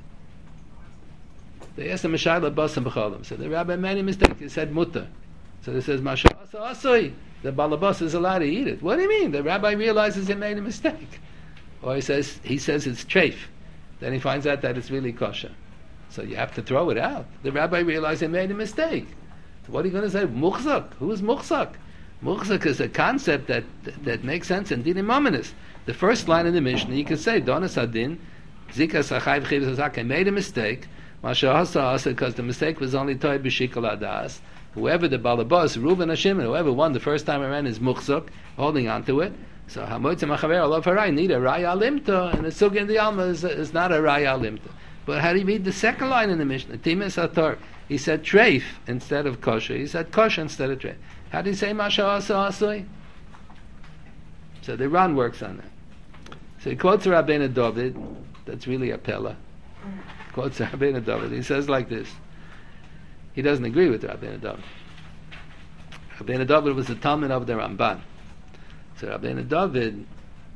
They asked the Meshayla Basam B'cholim. So the rabbi made a mistake. He said Mutter. So it says Masha Asa Asa. The Balabas is allowed to eat it. What do you mean? The rabbi realizes he made a mistake. Or he says he says it's treif. Then he finds out that it's really kosher. So you have to throw it out. The rabbi realized he made a mistake. So what are you going to say? Muchzak. Who is muchzak? Muchzak is a concept that, that that makes sense in Dinim Ominous. The first line in the Mishnah, you can say Donas Adin, Zikas HaChayv Chiyuvas HaZakai made a mistake. Masha Asa Asa, because the mistake was only Torah B'Shikol Adas. Whoever the Balabas, Reuben Hashim, whoever won the first time around is muchzak, holding on to it. So Hamotzi Machaber Olav Harai need a Raya Limta, and the Sugya in the Alma is, is not a Raya Limta. But how do you read the second line in the Mishnah? Times HaTor. He said treif instead of kosher. He said kosher instead of treif. How do you say Masha Asa Asui? So the Ran works on that. So he quotes Rabbeinu David. That's really a Pella. Quotes Rabbeinu David. He says like this. He doesn't agree with Rabbeinu David. Rabbeinu David was the Talmud of the Ramban. So Rabbeinu David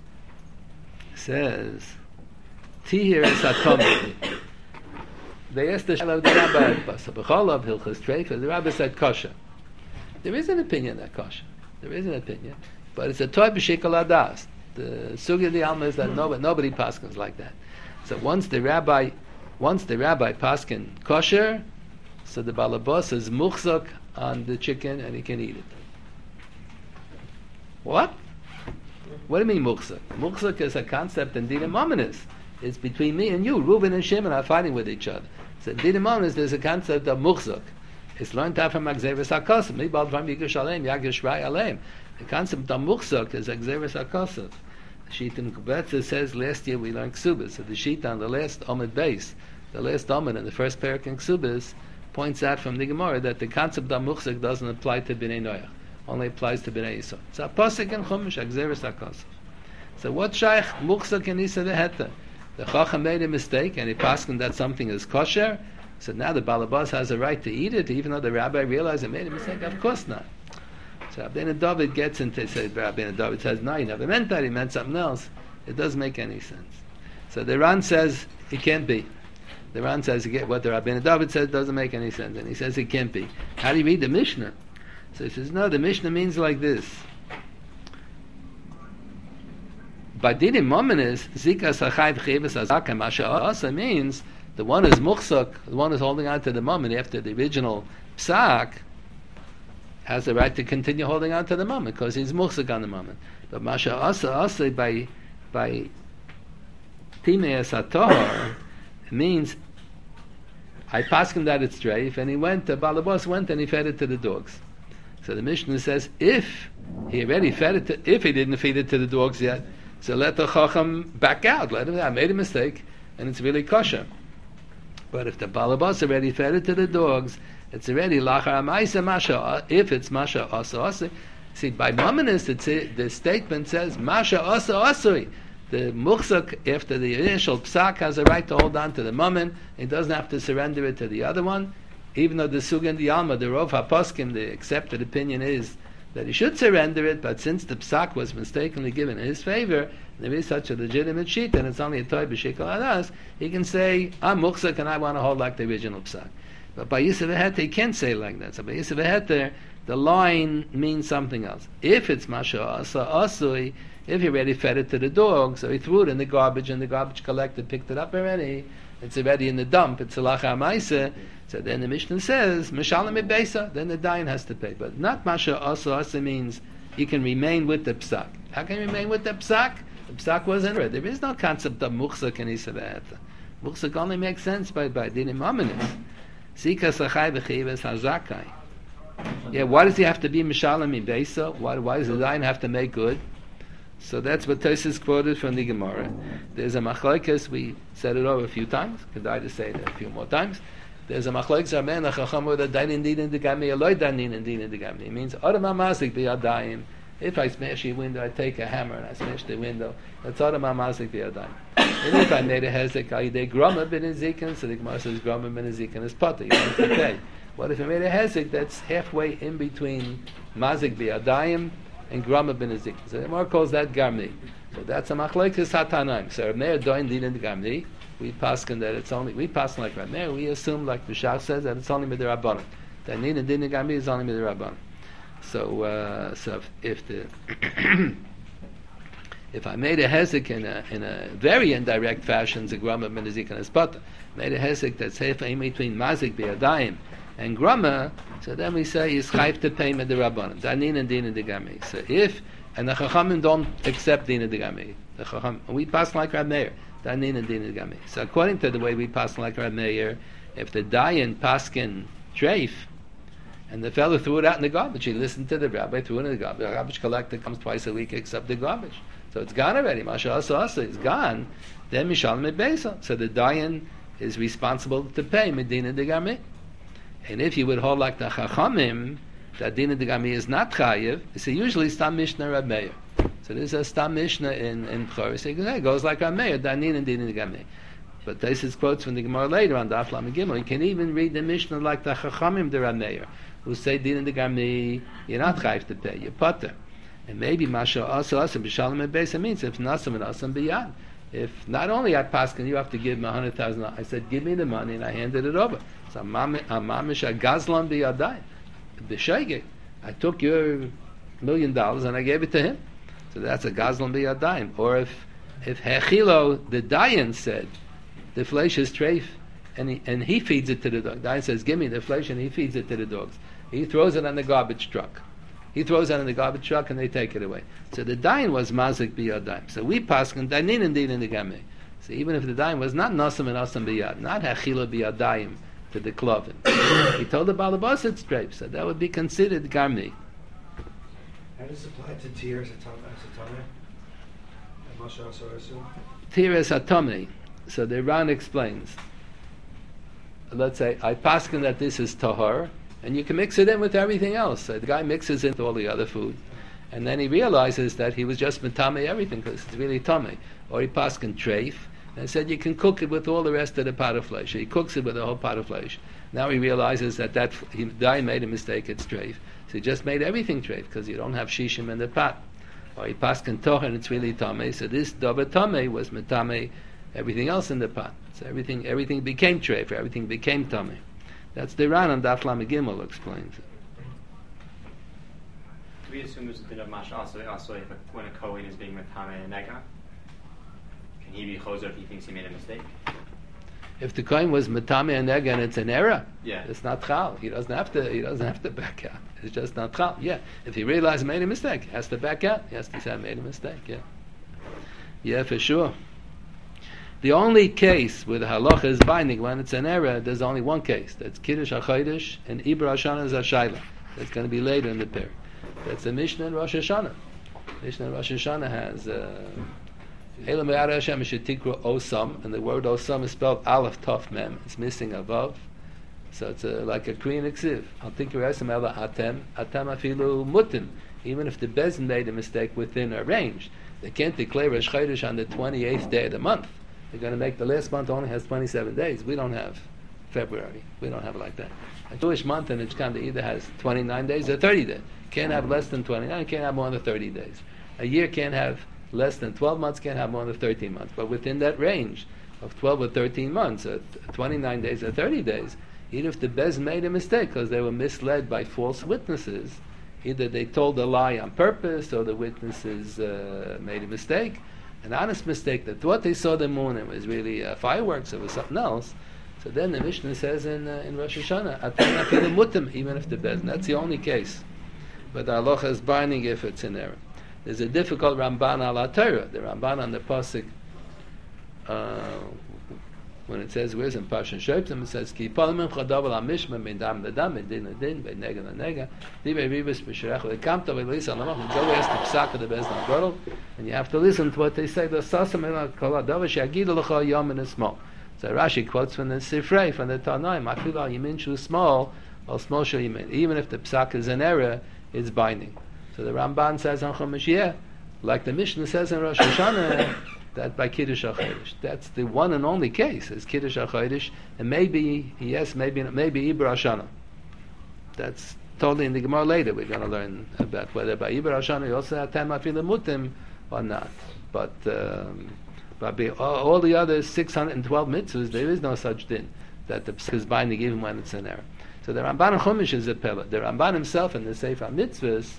says, Tihir es HaTomei. They asked the Shalav the Rabbi, B'Cholav, Hilchas Treifa, the Rabbi said kosher. There is an opinion that kosher. There is an opinion. But it's a Torah B'Shikol Adas. The Sugya D'Alma is that nobody, nobody paskins like that. So once the rabbi, once the rabbi paskin kosher, so the balabas is muchzak on the chicken and he can eat it. What? What do you mean muchzak? Muchzak is a concept in Dinim Ominous. It's between me and you. Reuben and Shimon are fighting with each other. So in Dinim Ominous there's a concept of muchzak. It's learned out from Agzeres HaKosav. Mi bal dvarim yigish aleim, yagish rai aleim. The concept of muchzak is Agzeres HaKosav. The sheet in Kubetza says last year we learned Ksubas. So the sheet on the last Omid base, the last Omid in the first parak in Ksubas, points out from the Gemara that the concept of muchzak doesn't apply to Bnei Noach. Only applies to Bnei Yisrael. It's a pasuk in Chumash, Agzeres HaKosav. So what shaykh muchzak and Isa the Heta? The Chacham made a mistake and he paskin that something is kosher. So now the Balabas has a right to eat it, even though the rabbi realized he made a mistake. Of course not. So Rabbeinu David gets into, says, Rabbeinu David says, no, he never meant that, he meant something else. It doesn't make any sense. So the Ran says it can't be. The Ran says he get, what the Rabbeinu David says doesn't make any sense, and he says it can't be. How do you read the Mishnah? So he says, no, the Mishnah means like this. By Dinim Ominous, Zikas HaChayv Chiyuvas HaZakai Masha Asa means the one is muchzak, the one is holding on to the moment after the original psak, has the right to continue holding on to the moment because he's muchzak on the moment. But Masha Asa Asa by by Timeas HaTohar means I passed him that it's treif, and he went, the Balabas went and he fed it to the dogs. So the Mishnah says, if he already fed it, to, if he didn't feed it to the dogs yet, so let the Chacham back out. Let him, I made a mistake, and it's really kosher. But if the Balabas already fed it to the dogs, it's already Lachar Amaisa Masha. If it's Masha Asa Asa, see, by Mamonis, it's a, the statement says, Masha Asa Asui. The Muchzak, after the initial Psak, has a right to hold on to the Mammon. He doesn't have to surrender it to the other one. Even though the Sugan the Alma, the Rov HaPoskim, the accepted opinion is that he should surrender it, but since the Psak was mistakenly given in his favor, there is such a legitimate sheet, and it's only a Toy B'Shikol Adas, he can say, I'm Muchzak and I want to hold like the original Psak. But by Yisrael Heter, he can't say like that. So by Yisrael Heter, the line means something else. If it's Masha Asa Asui, if he already fed it to the dogs, or he threw it in the garbage, and the garbage collector picked it up already, it's already in the dump, it's a Lacha Maisa, so then the Mishnah says, Meshalem Beisa, then the Dayan has to pay. But not Masha Asa Asa means he can remain with the Psak. How can he remain with the Psak? The Psak wasn't read. There is no concept of Muchzak and Yisrael Heter. Muchzak only makes sense by, by Dinim Aminis. Sika Sachai B'Chivas Hazakai. Yeah, why does he have to be Meshalem Beisa? Why, why does the Dayan have to make good? So that's what Tosfos quoted from the Gemara. There's a machlokes, we said it over a few times, could I just say it a few more times. There's a machlokes, amen, a chacham with a dainin din in the gami, a loy dainin in din in the gami. It means, Adam HaMazik b'yadayim. If I smash your window, I take a hammer and I smash the window. That's Adam HaMazik b'yadayim. And if I made a hezek, I did groma bin zikin, so the Gemara says groma bin zikin is potter, you don't have to pay. What if I made a hezek that's halfway in between mazik b'yadayim and grama bin zikin? So the Gemara calls that garmi. So that's a machlokes hatanaim. So Rav Meir doin din in the garmi. We paskin that it's only, we paskin like Rav Meir, we assume like the Shach says that it's only midrabanan. That din and din in garmi is only midrabanan. So, uh, so if, if the if I made a hezek in a in a very indirect fashion, the grama bin zikin is potter. Made a hezek that's half in between mazik b'yadayim and grama, so then we say is chayv to pay midrabanan. Danin and din in the garmi. So if and the chachamim don't accept din in the garmi, the chacham we pass like Rav Meir. Danin and din in the garmi. So according to the way we pass like Rav Meir, if the dayan paskin treif, and the fellow threw it out in the garbage, he listened to the rabbi, threw it in the garbage. The garbage collector comes twice a week, except the garbage. So it's gone already. Masha Asa Asa, it's gone. Then Mishalem Beisa. So the dayan is responsible to pay Medina de Garmi. And if you would hold like the Chachamim, that Dina de Garmi is not Chayiv, it's usually Stam Mishnah Rav Meir. So there's a Stam Mishnah in, in Bchoris. It goes like Rav Meir, Danin and Dina de Garmi. But this is quotes from the Gemara later on Daf Lamed Gimel. You can even read the Mishnah like the Chachamim de Rav Meir, who say Dina de Garmi, you're not Chayiv to pay, you're Potter. And maybe Masha Asa Asa B'Shalom and Beisa means if Nasam and Asam B'Yad. If not only I pass, you have to give him a hundred thousand. I said, give me the money, and I handed it over. So Mamish a Gazlan B'Yadai, B'Shegeg. I took your million dollars and I gave it to him. So that's a Gazlan B'Yadai. Or if if Hechilo the Dayan said the flesh is treif, and he and he feeds it to the dog. Dayan says, give me the flesh, and he feeds it to the dogs. He throws it on the garbage truck. He throws it in the garbage truck and they take it away. So the dayan was mazik biyadayim. So we paskin dainin and din in the gameh. So even if the dayan was not nasam and asam biyad, not hachila biyadayim to the klovin, he told the balabas it's straight. So that would be considered garmi.
How does it apply to tears at Atame? Masha Asa Asa?
Tears atame. So the Ran explains. Let's say I paskin that this is tahar. And you can mix it in with everything else. So the guy mixes in with all the other food. And then he realizes that he was just metame everything because it's really tame. Or he paskin treif and said you can cook it with all the rest of the pot of flesh. He cooks it with the whole pot of flesh. Now he realizes that that he guy made a mistake, it's treif. So he just made everything treif because you don't have shishim in the pot. Or he paskin toch and it's really tame. So this dover tame was metame everything else in the pot. So everything everything became treif, everything became tame. That's the Ran on Daf Lamed Gimel explains it.
Do we assume there's a bit of mash also, also if a, when a Kohen is being metame and nega? Can he be chozer if he thinks he made a mistake?
If the Kohen was metame and nega and it's an error,
yeah,
it's not chal. He doesn't have to. He doesn't have to back out. It's just not chal. Yeah, if he realizes he made a mistake, he has to back out. He has to say I made a mistake. Yeah, yeah, for sure. The only case where the halacha is binding when it's an error, there's only one case. That's Kiddush HaChodesh and Ibra Hashanah is Hashayla. That's going to be later in the period. That's the Mishnah in Rosh Hashanah. Mishnah in Rosh Hashanah has Elam Be'ara Hashem Shetikru Osam, and the word Osam is spelled Aleph Tov Mem. It's missing above. So it's a, like a Korean eksiv. I'll think you Esam Ela Atem, Atem Afilu Mutim. Even if the Bezin made a mistake within a range, they can't declare Rosh Chodesh on the twenty-eighth day of the month. They're going to make the last month only has twenty-seven days. We don't have February. We don't have it like that. A Jewish month in Ichkanda either has twenty-nine days or thirty days. Can't have less than twenty-nine, can't have more than thirty days. A year can't have less than twelve months, can't have more than thirteen months. But within that range of twelve or thirteen months, or twenty-nine days or thirty days, even if the Bez made a mistake because they were misled by false witnesses, either they told a lie on purpose or the witnesses uh, made a mistake, an honest mistake, that what they saw the moon it was really uh, fireworks, it was something else. So then the Mishnah says in uh, in Rosh Hashanah, Atem Afilu Mutim, even if the Bez. That's the only case. But the halacha is binding if it's an error. There's a difficult Ramban al Torah. The Ramban on the pasuk, uh, when it says, where's in Parsha Shoftim, it says, Ki palamim chadav al mishma min dam ledam, min din ledin, min nega lenega, divrei ribus b'sherech lekamta v'leisa lamach, and go ask the psak of the Bezdin Gadol, and you have to listen to what they say, the sasam el kol hadavar she'agidu l'cha yom in a small. So Rashi quotes from the Sifrei, from the Tanaim, Afilu al yimin shu small, al small shel yimin. Even if the psak is an error, it's binding. So the Ramban says on Chum Mashiach, like the Mishnah says in Rosh Hashanah, that by Kiddush HaChodesh. That's the one and only case, is Kiddush HaChodesh, and maybe, yes, maybe maybe Ibra Hashanah. That's totally in the Gemara later, we're going to learn about whether by Ibra Hashanah you also have Tam Afilu Mutim or not. But, um, but by all, all the other six hundred twelve mitzvahs, there is no such din, that the psak is binding even when it's an error. So the Ramban in Chumash is a pella. The Ramban himself in the Sefer Mitzvahs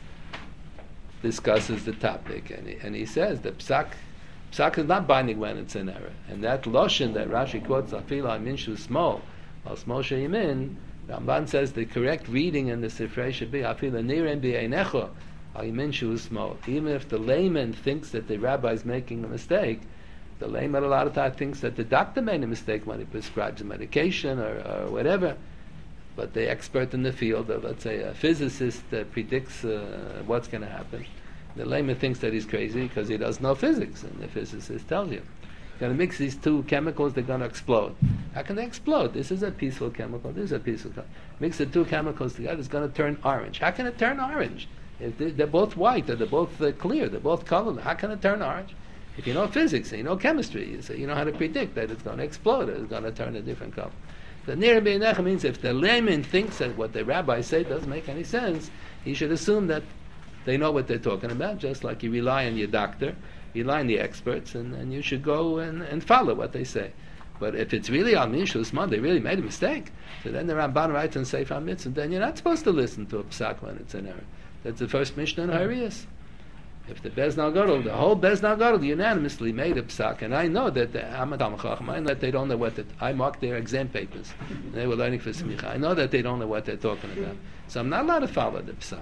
discusses the topic, and he, and he says the psak psak is not binding when it's an error. And that loshen that Rashi quotes, Afilu al minshu small, al small sheyimin, Ramban says the correct reading in the Sifrei should be Afilu nirim b'einecho al minshu small. Even if the layman thinks that the rabbi is making a mistake, the layman a lot of times thinks that the doctor made a mistake when he prescribes a medication or, or whatever. But the expert in the field, of, let's say a physicist, uh, predicts uh, what's going to happen. The layman thinks that he's crazy because he doesn't know physics, and the physicist tells you, you're going to mix these two chemicals, they're going to explode. How can they explode? This is a peaceful chemical, this is a peaceful chemical. Mix the two chemicals together, it's going to turn orange. How can it turn orange? If they, they're both white, or they're both uh, clear, they're both colorless, how can it turn orange? If you know physics, and you know chemistry, you, say, you know how to predict that it's going to explode, or it's going to turn a different color. The Nir B'Einecha means if the layman thinks that what the rabbis say doesn't make any sense, he should assume that they know what they're talking about, just like you rely on your doctor, you rely on the experts, and, and you should go and, and follow what they say. But if it's really al Minshul Small, they really made a mistake, so then the Ramban writes in Sefer Mitzvah, then you're not supposed to listen to a psak when it's an error. That's the first Mishnah in Harias. If the Bezdin Gadol, the whole Bezdin Gadol unanimously made a psak, and I know that the, I'm a Talmid Chacham, I know that they don't know what the, I marked their exam papers, and they were learning for Smicha. I know that they don't know what they're talking about. So I'm not allowed to follow the psak.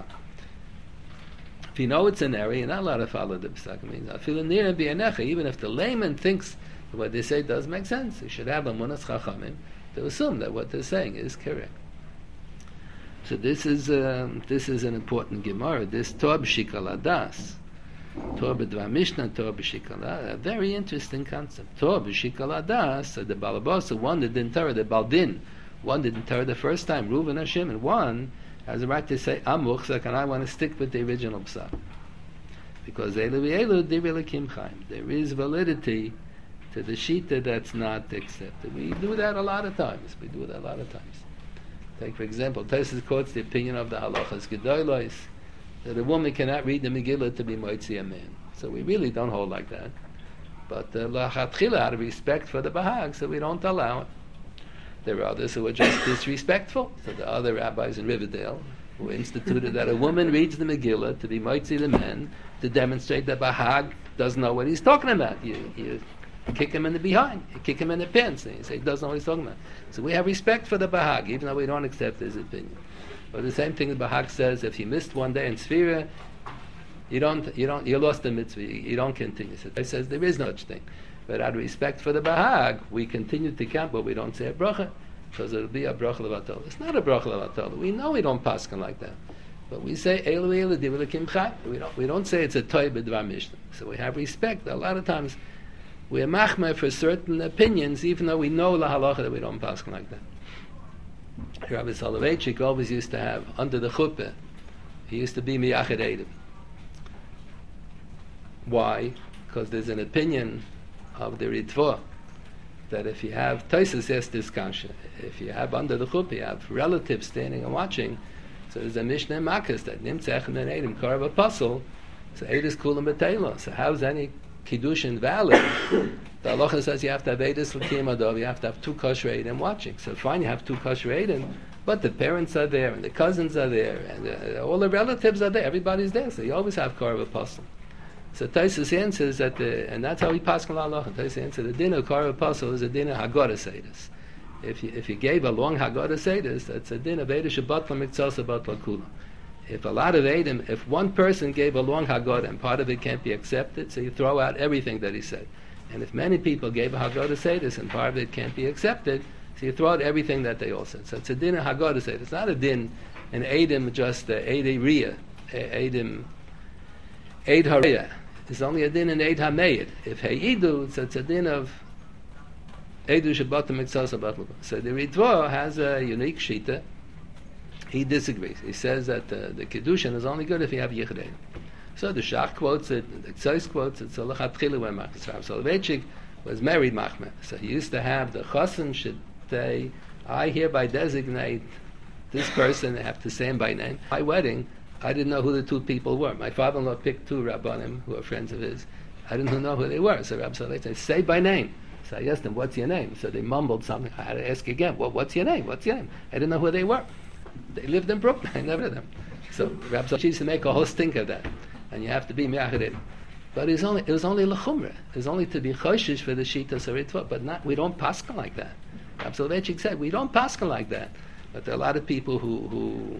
If you know it's an error, you're not allowed to follow the psak. It means, I feel near and b'yanecha, even if the layman thinks that what they say does make sense, he should have amunas chachamim to assume that what they're saying is correct. So this is, um, this is an important Gemara, this Torah b'shikal adas. Torah b'dvar Mishnah, Torah b'shikal adas, a very interesting concept. Torah b'shikal adas, so the Balabosa, one that didn't Torah, the Baldin, one didn't Torah the first time, Reuven Hashem, and one has a right to say, I'm muchzak, and I want to stick with the original psak. Because Elu v'Elu divrei Elokim chaim. There is validity to the shita that's not accepted. We do that a lot of times. We do that a lot of times. Take, for example, Tosfos quotes the opinion of the halachas gedolos, that a woman cannot read the Megillah to be moitzi a man. So we really don't hold like that. But lachatchila, out of respect for the Bahag, so we don't allow it. There are others who are just disrespectful. So the other rabbis in Riverdale who instituted that a woman reads the Megillah to be moitzi the men, to demonstrate that Bahag doesn't know what he's talking about. You, you kick him in the behind, you kick him in the pants, and you say he doesn't know what he's talking about. So we have respect for the Bahag, even though we don't accept his opinion. But the same thing the Bahag says, if he missed one day in Sfira, You don't, you don't, you lost the mitzvah. You, you don't continue. So it says there is no such thing. But out of respect for the Bahag, we continue to count, but we don't say a bracha, because it'll be a bracha levatol. It's not a bracha levatol. We know we don't paskin like that, but we say elu elu divulakim chai. We don't, we don't say it's a toy b'dvar mishnah. So we have respect. A lot of times we're machmer for certain opinions, even though we know la halacha that we don't paskin like that. Rabbi Soloveitchik always used to have under the chuppah. He used to be miyached edim. Why? Because there's an opinion of the Ritva that if you have Tosas yes this kasha, if you have under the chuppah, you have relatives standing and watching, so there's a Mishnah Makkos that nimtzech and then Eidim Karav Apostle, so Eidus Kulam B'Teila. So how's any Kiddushin valid? The halacha says you have to have Eidus L'Kiyam Adov, you have to have two kosher Eidim watching. So fine, you have two kosher Eidim, but the parents are there, and the cousins are there, and uh, all the relatives are there, everybody's there, so you always have Karav Apostle. So Tosas answers that, the, and that's how we pass on halacha. Tosas answers the din of Karav Apostle is a din of Haggadah Seidus. If you, if you gave a long Haggadah Seidus, that's a din of Eidah Shabbat L'Mitzvah Shabbat L'Kula. If a lot of Eidim, if one person gave a long Haggadah and part of it can't be accepted, so you throw out everything that he said. And if many people gave a Haggadah Seidus and part of it can't be accepted, so you throw out everything that they all said. So it's a din of Haggadah Seidus. It's not a din, an Eidim just uh, Eidei Riyah, Eidim, Eid Hariyah. It's only a din in Eid HaMeid. If Heidu, so it's a din of Eidu Shabbat Mitzvah Shabbat L'Kula. So the Ritva has a unique shita. He disagrees. He says that uh, the Kiddushin is only good if you have Yichud. So the Shach quotes it, the Tzais quotes it, so L'Chatchila when Machmas. Rav Soloveitchik was married Machmer. So he used to have the Chassan should say, I hereby designate this person, I have to say him by name. My wedding, I didn't know who the two people were. My father-in-law picked two Rabbanim who were friends of his. I didn't know who they were. So Rabbi Soloveitchik said, say by name. So I asked them, what's your name? So they mumbled something. I had to ask again, well, what's your name? What's your name? I didn't know who they were. They lived in Brooklyn. I never knew them. So Rabbi Soloveitchik used to make a whole stink of that. And you have to be me'achedim. But it was only, it was only l'chumra. It was only to be choshish for the shita saritva. But not, we don't paskin like that. Rabbi Soloveitchik said, we don't paskin like that. But there are a lot of people who, who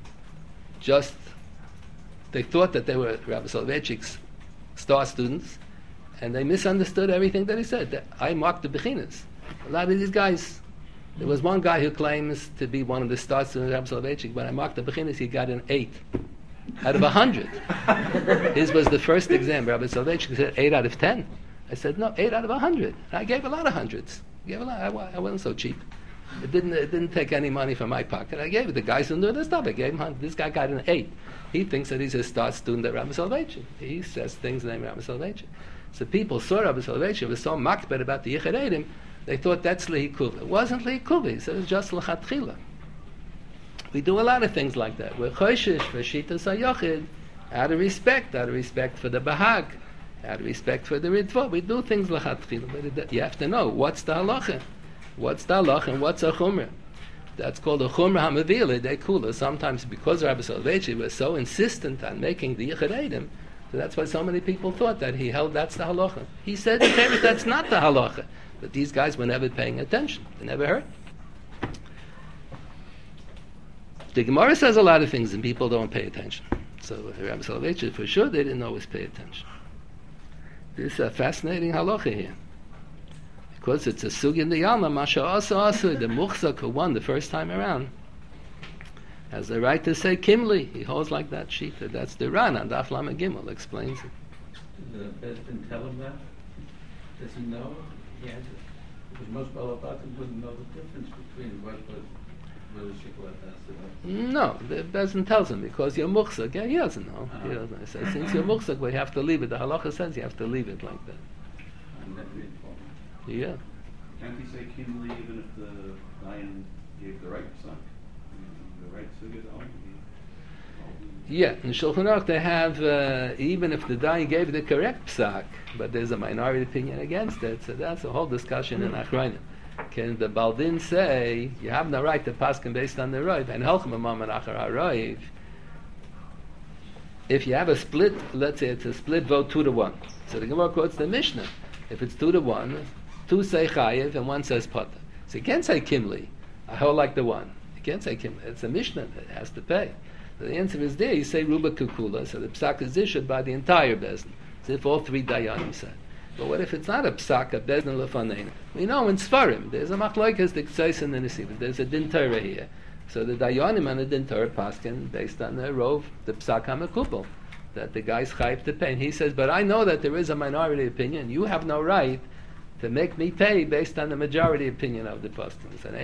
just... They thought that they were Rabbi Soloveitchik's star students, and they misunderstood everything that he said. That I marked the bechinas. A lot of these guys, there was one guy who claims to be one of the star students of Rabbi Soloveitchik. When I marked the bechinas, he got an eight out of a hundred. His was the first exam. Rabbi Soloveitchik said eight out of ten. I said no, eight out of a hundred. I gave a lot of hundreds. I gave a lot. I, I wasn't so cheap. It didn't. It didn't take any money from my pocket. I gave it. The guys who knew this stuff, I gave him hundred. This guy got an eight. He thinks that he's a star student at Rabbi Soloveitchik. He says things named Rabbi Soloveitchik. So people saw Rabbi Soloveitchik was so makbet about the Yichud Eidim, they thought that's Lehikuva. It wasn't Lehikuva. He said it was just L'chatchila. We do a lot of things like that. We're choshish for Shitas HaYochid, out of respect, out of respect for the Bahag, out of respect for the Ritva. We do things L'chatchila. But it, you have to know what's the halacha, what's the halacha, and what's a chumrah. That's called a chumrah hamavila de kula. Sometimes because Rabbi Soloveitchik was so insistent on making the Yichud Eidim, so that's why so many people thought that he held that's the halacha. He said that that's not the halacha. But these guys were never paying attention. They never heard. The Gemara says a lot of things and people don't pay attention. So Rabbi Soloveitchik, for sure, they didn't always pay attention. This is a fascinating halacha here. Because it's a sugi in the Yalma, Masha Asa Asa, the Muchzak who won the first time around, has the right to say Kimli. He holds like that sheet. That's the Ran on Daf Lamed Gimel explains it.
Did the Bezdin tell him that? Does he know? He had to, because most Balabatim wouldn't know the difference between what was what was Shiklat and
No, the Bezdin tells him because you're Muchzak. Yeah, he doesn't know. Uh-huh. He doesn't know. He says, since you're Muchzak, we have to leave it. The halacha says you have to leave it like that.
And then read
Yeah.
Can't he say Kimli even if the Dayan gave the right psak? The right sugi to only
Yeah, in Shulchan Aruch they have, uh, even if the Dayan gave the correct psak, but there's a minority opinion against it, so that's a whole discussion in Achronim. Can the Baldin say, you have no right to paskin based on the Roiv, and Helchem Amam and Achar HaRoiv, if you have a split, let's say it's a split vote two to one. So the Gemara quotes the Mishnah. If it's two to one, two say chayiv and one says potter. So you can't say kimli. I hold like the one. You can't say kimli. It's a Mishnah that has to pay. So the answer is there. You say Ruba Kukula, so the psak is issued by the entire Bezdin. As if all three Dayanim said. But what if it's not a psak, a Bezdin Lefanein? We know in Sfarim, there's a Machlokes, the Ktsois and the Nesivos. There's a Din Torah here. So the Dayanim and the Din Torah paskin based on the Rov, the psak HaMekupel, that the guy's chayv to pay. And he says, but I know that there is a minority opinion. You have no right to make me pay based on the majority opinion of the pastors. And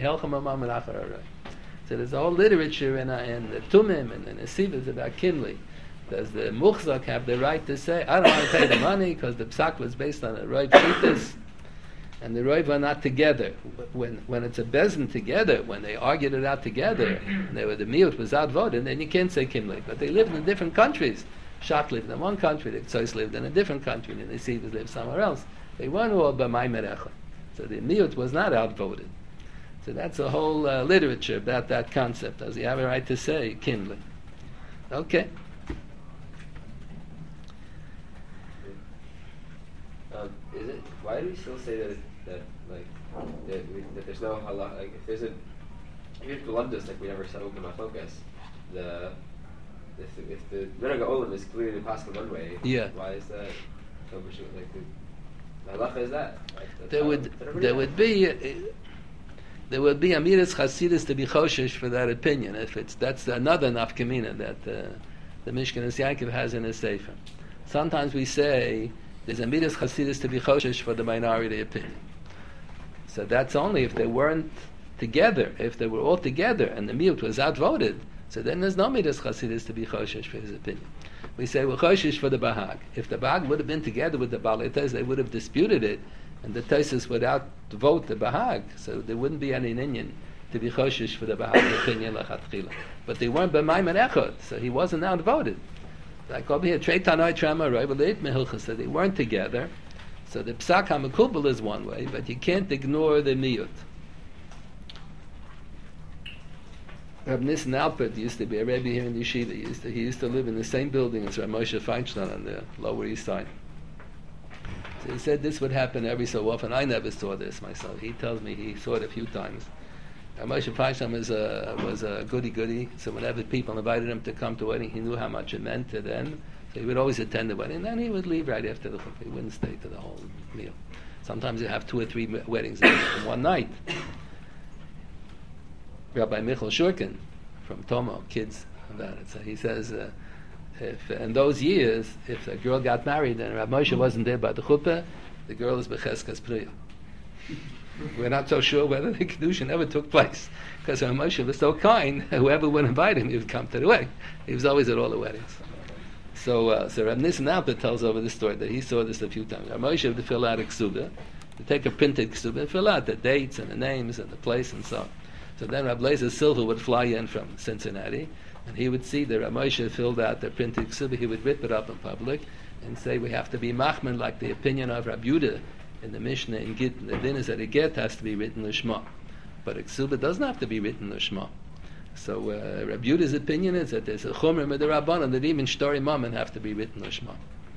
so there's a whole literature in, uh, in the Tumim and the Nesivos about Kinley. Does the Muchzak have the right to say, I don't want to pay the money because the psak was based on a Roiv Shitas and the Roiv are not together. When when it's a Bezdin together, when they argued it out together, and they were, the Miut was outvoted, then you can't say Kinley. But they lived in different countries. Shat lived in one country, the Ktsois lived in a different country, and the Nesivos lived somewhere else. They weren't all b'may merecha. So the Miut was not outvoted. So that's a whole uh, literature about that concept. Does he have a right to say Kinley? Okay.
Um, is it? Why do we still say that? It, that like that, we, that there's no halach? Like if there's a, if you have to love this, like we never said open machlokas. The if the, if the Minhag Olam is clearly passed one way,
yeah.
Why is that? So like the halacha is that? Like,
there would there would be. Uh, There would be Amiras Chasidus to be choshesh for that opinion. If it's that's another nafkamina that uh, the Mishkanas Yaakov has in his sefer. Sometimes we say there's Amiras Chasidus to be choshesh for the minority opinion. So that's only if they weren't together. If they were all together and the miut was outvoted, so then there's no Amiras Chasidus to be choshesh for his opinion. We say we're choshesh for the Bahag. If the Bahag would have been together with the Baalei Tes, they would have disputed it. And the Tosfos would outvote the Bahag, so there wouldn't be any inyan to be choshesh for the Bahag opinion lachatchila. But they weren't b'mayman echad, so he wasn't outvoted. Like over here, Trei Tanoi Trama Roivaleit Mehilcha, so they weren't together. So the psak hamekubel is one way, but you can't ignore the miyut. Reb Nissen Alpert used to be a Rebbe here in Yeshiva. He used to, he used to live in the same building as Reb Moshe Feinstein on the Lower East Side. So he said this would happen every so often. I never saw this myself. He tells me he saw it a few times. And Moshe Feinstein was a, was a goody-goody, so whenever people invited him to come to a wedding, he knew how much it meant to them. So he would always attend the wedding, and then he would leave right after the chuppah. He wouldn't stay to the whole meal. Sometimes you have two or three weddings in one night. Rabbi Michal Shurkin from Tomo, kids about it. So he says, uh, if in those years, if a girl got married and Rabbi Moshe wasn't there by the chuppah, the girl is becheskas priya. We're not so sure whether the kedushin ever took place, because Rabbi Moshe was so kind. Whoever would invite him, he would come to the wedding. He was always at all the weddings. So, uh, so Rabbi Nissen Alpert tells over the story that he saw this a few times. Rabbi Moshe would fill out a ksuba, to take a printed ksuba and fill out the dates and the names and the place and so on. So then Rabbi Lezer Silver would fly in from Cincinnati, and he would see that Rabbi Moshe filled out the printed ksuba. He would rip it up in public and say, we have to be machman, like the opinion of Rabbi Yehuda in the Mishnah in Git. The din is that a get has to be written l'shma, but a ksuba doesn't have to be written l'shma. So uh, Rabbi Yehuda's opinion is that there's a chumrah midrabanan that even shtori mammon have to be written l'shma.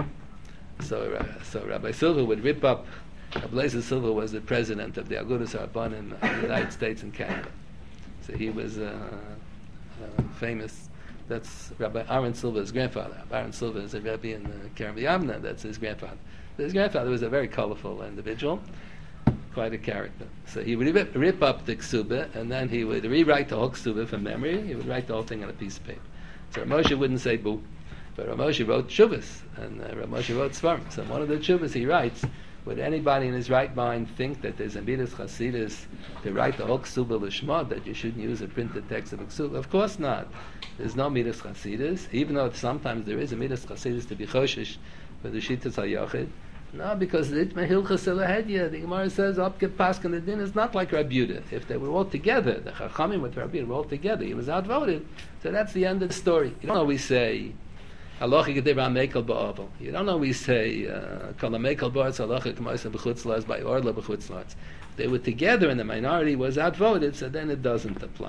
So, uh, so Rabbi Silver would rip up. Rabbi Lezer Silver was the president of the Agudas Rabbanim in the United States and Canada. So he was uh, uh, famous. That's Rabbi Aaron Silver's grandfather. Rabbi Aaron Silver is a Rebbe in uh, Kerem Yavna. That's his grandfather. His grandfather was a very colorful individual, quite a character. So he would rip, rip up the ksuba, and then he would rewrite the whole ksuba from memory. He would write the whole thing on a piece of paper. So Rav Moshe wouldn't say boo, but Rav Moshe wrote tshuvas, and uh, Rav Moshe wrote svarim. So one of the tshuvas he writes, would anybody in his right mind think that there's a midas chasidus to write the whole ksuba l'shma, that you shouldn't use a printed text of a ksuba? Of course not. There's no midas chasidus, even though sometimes there is a midas chasidus to be choshish for the shittas hayochid. No, because the Itmeh Hilchas Elahedya, the Gemara says, Opke Paskin, the din is not like Rabbi Yehuda. If they were all together, the Chachamim with Rabbi Yehuda were all together, he was outvoted. So that's the end of the story. You don't always say, Halacha Gedei Mekel Ba'avel. You don't always say, Kol HaMekel Ba'aretz Halacha K'moisa B'chutz La'az by Orla B'chutz La'az. They were together and the minority was outvoted, so then it doesn't apply.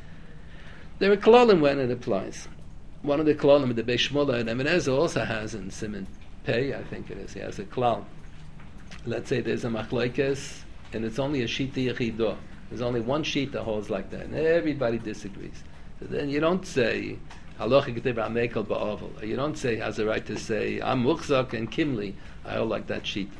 There are klolim when it applies. One of the klolim, the Beis Shmuel and Ibn Ezra also has in Siman Pei, I think it is. He has a klal. Let's say there's a machlokes, and it's only a shita yechidah. There's only one sheet that holds like that, and everybody disagrees. So then you don't say Halacha Keteva Amekel Ba'avel. You don't say, has the right to say, I'm Muchzak and Kimli. I hold like that sheet.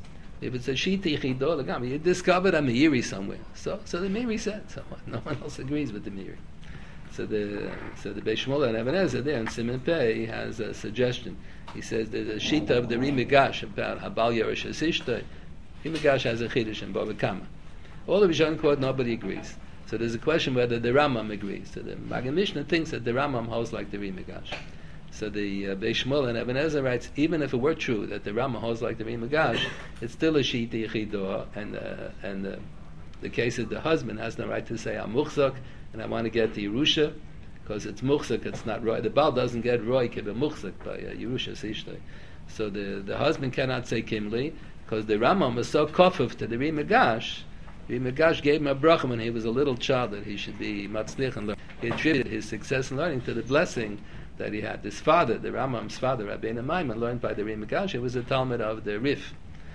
If it's a sheet Yichido, like, you discovered a Meiri somewhere. So so the Meiri said, so what? No one else agrees with the Meiri. So the so the Beis Shmuel and Even Ezer there in Siman Pei has a suggestion. He says there's a sheet of the Rimigash about Habal Yerush Hasishtoi. Rimigash has a Chiddush in Bava Kama. All the Rishonim quote, nobody agrees. So there's a question whether the Rambam agrees. So the Magen Mishnah thinks that the Rambam holds like the Rimigash. So the uh, Beis Shmuel and Even Ezer writes, even if it were true that the Rambam holds like the Rimigash, it's still a sheet Yichido, and uh, and uh, the case is the husband has no right to say I'm Muchzak and I want to get the Yerusha, because it's Muchzak, it's not Roy. The Baal doesn't get Roy Kebe Muchzak by uh, Yerusha Sishtoi. So the, the husband cannot say Kimli, because the Rambam was so kofuf to the Rimigash. Rimigash gave him a bracha when he was a little child that he should be matzlich and learn. He attributed his success in learning to the blessing that he had. His father, the Rambam's father, Rabbeinu Maimon, learned by the Rimigash. He was a Talmud of the Rif.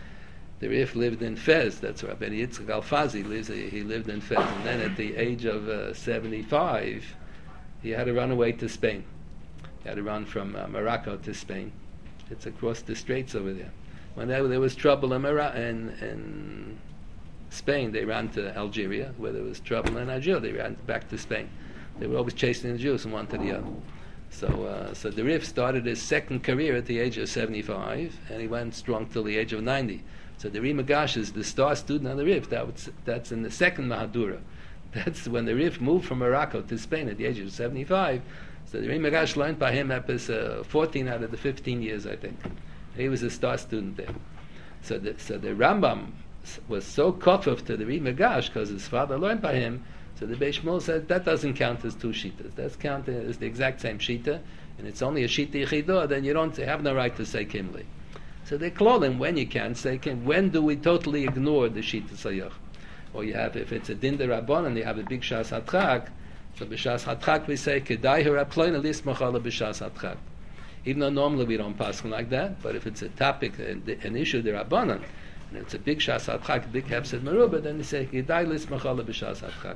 The Rif lived in Fez. That's where Rabbeinu Yitzchak Alfazi lives. He, he lived in Fez. And then at the age of uh, seventy-five, he had to run away to Spain. He had to run from uh, Morocco to Spain. It's across the straits over there. When there, there was trouble in, Mara- in, in Spain, they ran to Algeria. Where there was trouble in Algeria, they ran back to Spain. They were always chasing the Jews from one to the other. So, uh, so the Rif started his second career at the age of seventy-five, and he went strong till the age of ninety. So the Rimigash is the star student on the Rif. That was, that's in the second Mahadura. That's when the Rif moved from Morocco to Spain at the age of seventy-five. So the Rimigash learned by him at his, uh, fourteen out of the fifteen years, I think. He was a star student there. So the, so the Rambam was so kofuf to the Rimigash because his father learned by him. So the Beis Shmuel said that doesn't count as two shitas. That's counted as the exact same shita, and it's only a shita yichidah. Then you don't have no right to say kimli. So they call him when you can say kim. When do we totally ignore the shita sayach? Or you have, if it's a din derabbanan, and you have a big shas hatchak. So b'shas hatchak we say kedai haraploina lismachala b'shas hatchak. Even though normally we don't pass like that, but if it's a topic, an issue derabbanan, and it's a big shas hatchak, big hefsed meruba, then you say kedai lismachala b'shas hatchak.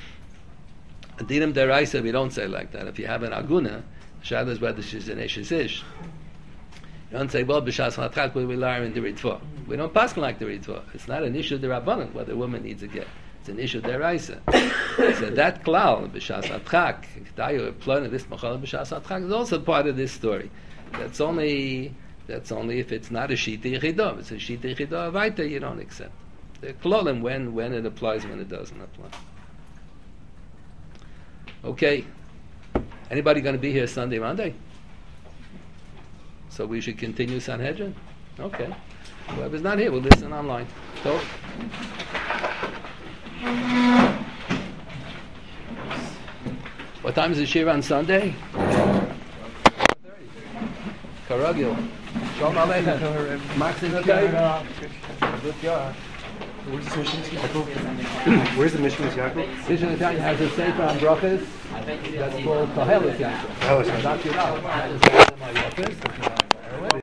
Dinim deraisa we don't say like that. If you have an aguna, shad is whether she's an eshes ish. You don't say, well, b'shas hatchak we will learn in the ritva. We don't pass like the ritva. It's not an issue derabbanan whether a woman needs a get. It's an issue deraisa. So that klal b'shas hatchak, k'dayu plana this machala b'shas hatchak is also part of this story. That's only that's only if it's not a shita yichidah. If it's a shita yichidah avaita, you don't accept. The klolim when when it applies, when it doesn't apply. Okay. Anybody going to be here Sunday, Monday? So we should continue Sanhedrin? Okay. Whoever's not here, we'll listen online. So, what time is the shir on Sunday? Karagil. Shalom Aleichem. Max is okay? Good job.
Where's the mission to Yaakov? Where's the mission to Yaakov?
Mission to Yaakov has a sefer on brachas that's called Koheles Yaakov.
Koheles Yaakov.
That's your knowledge. That is my office.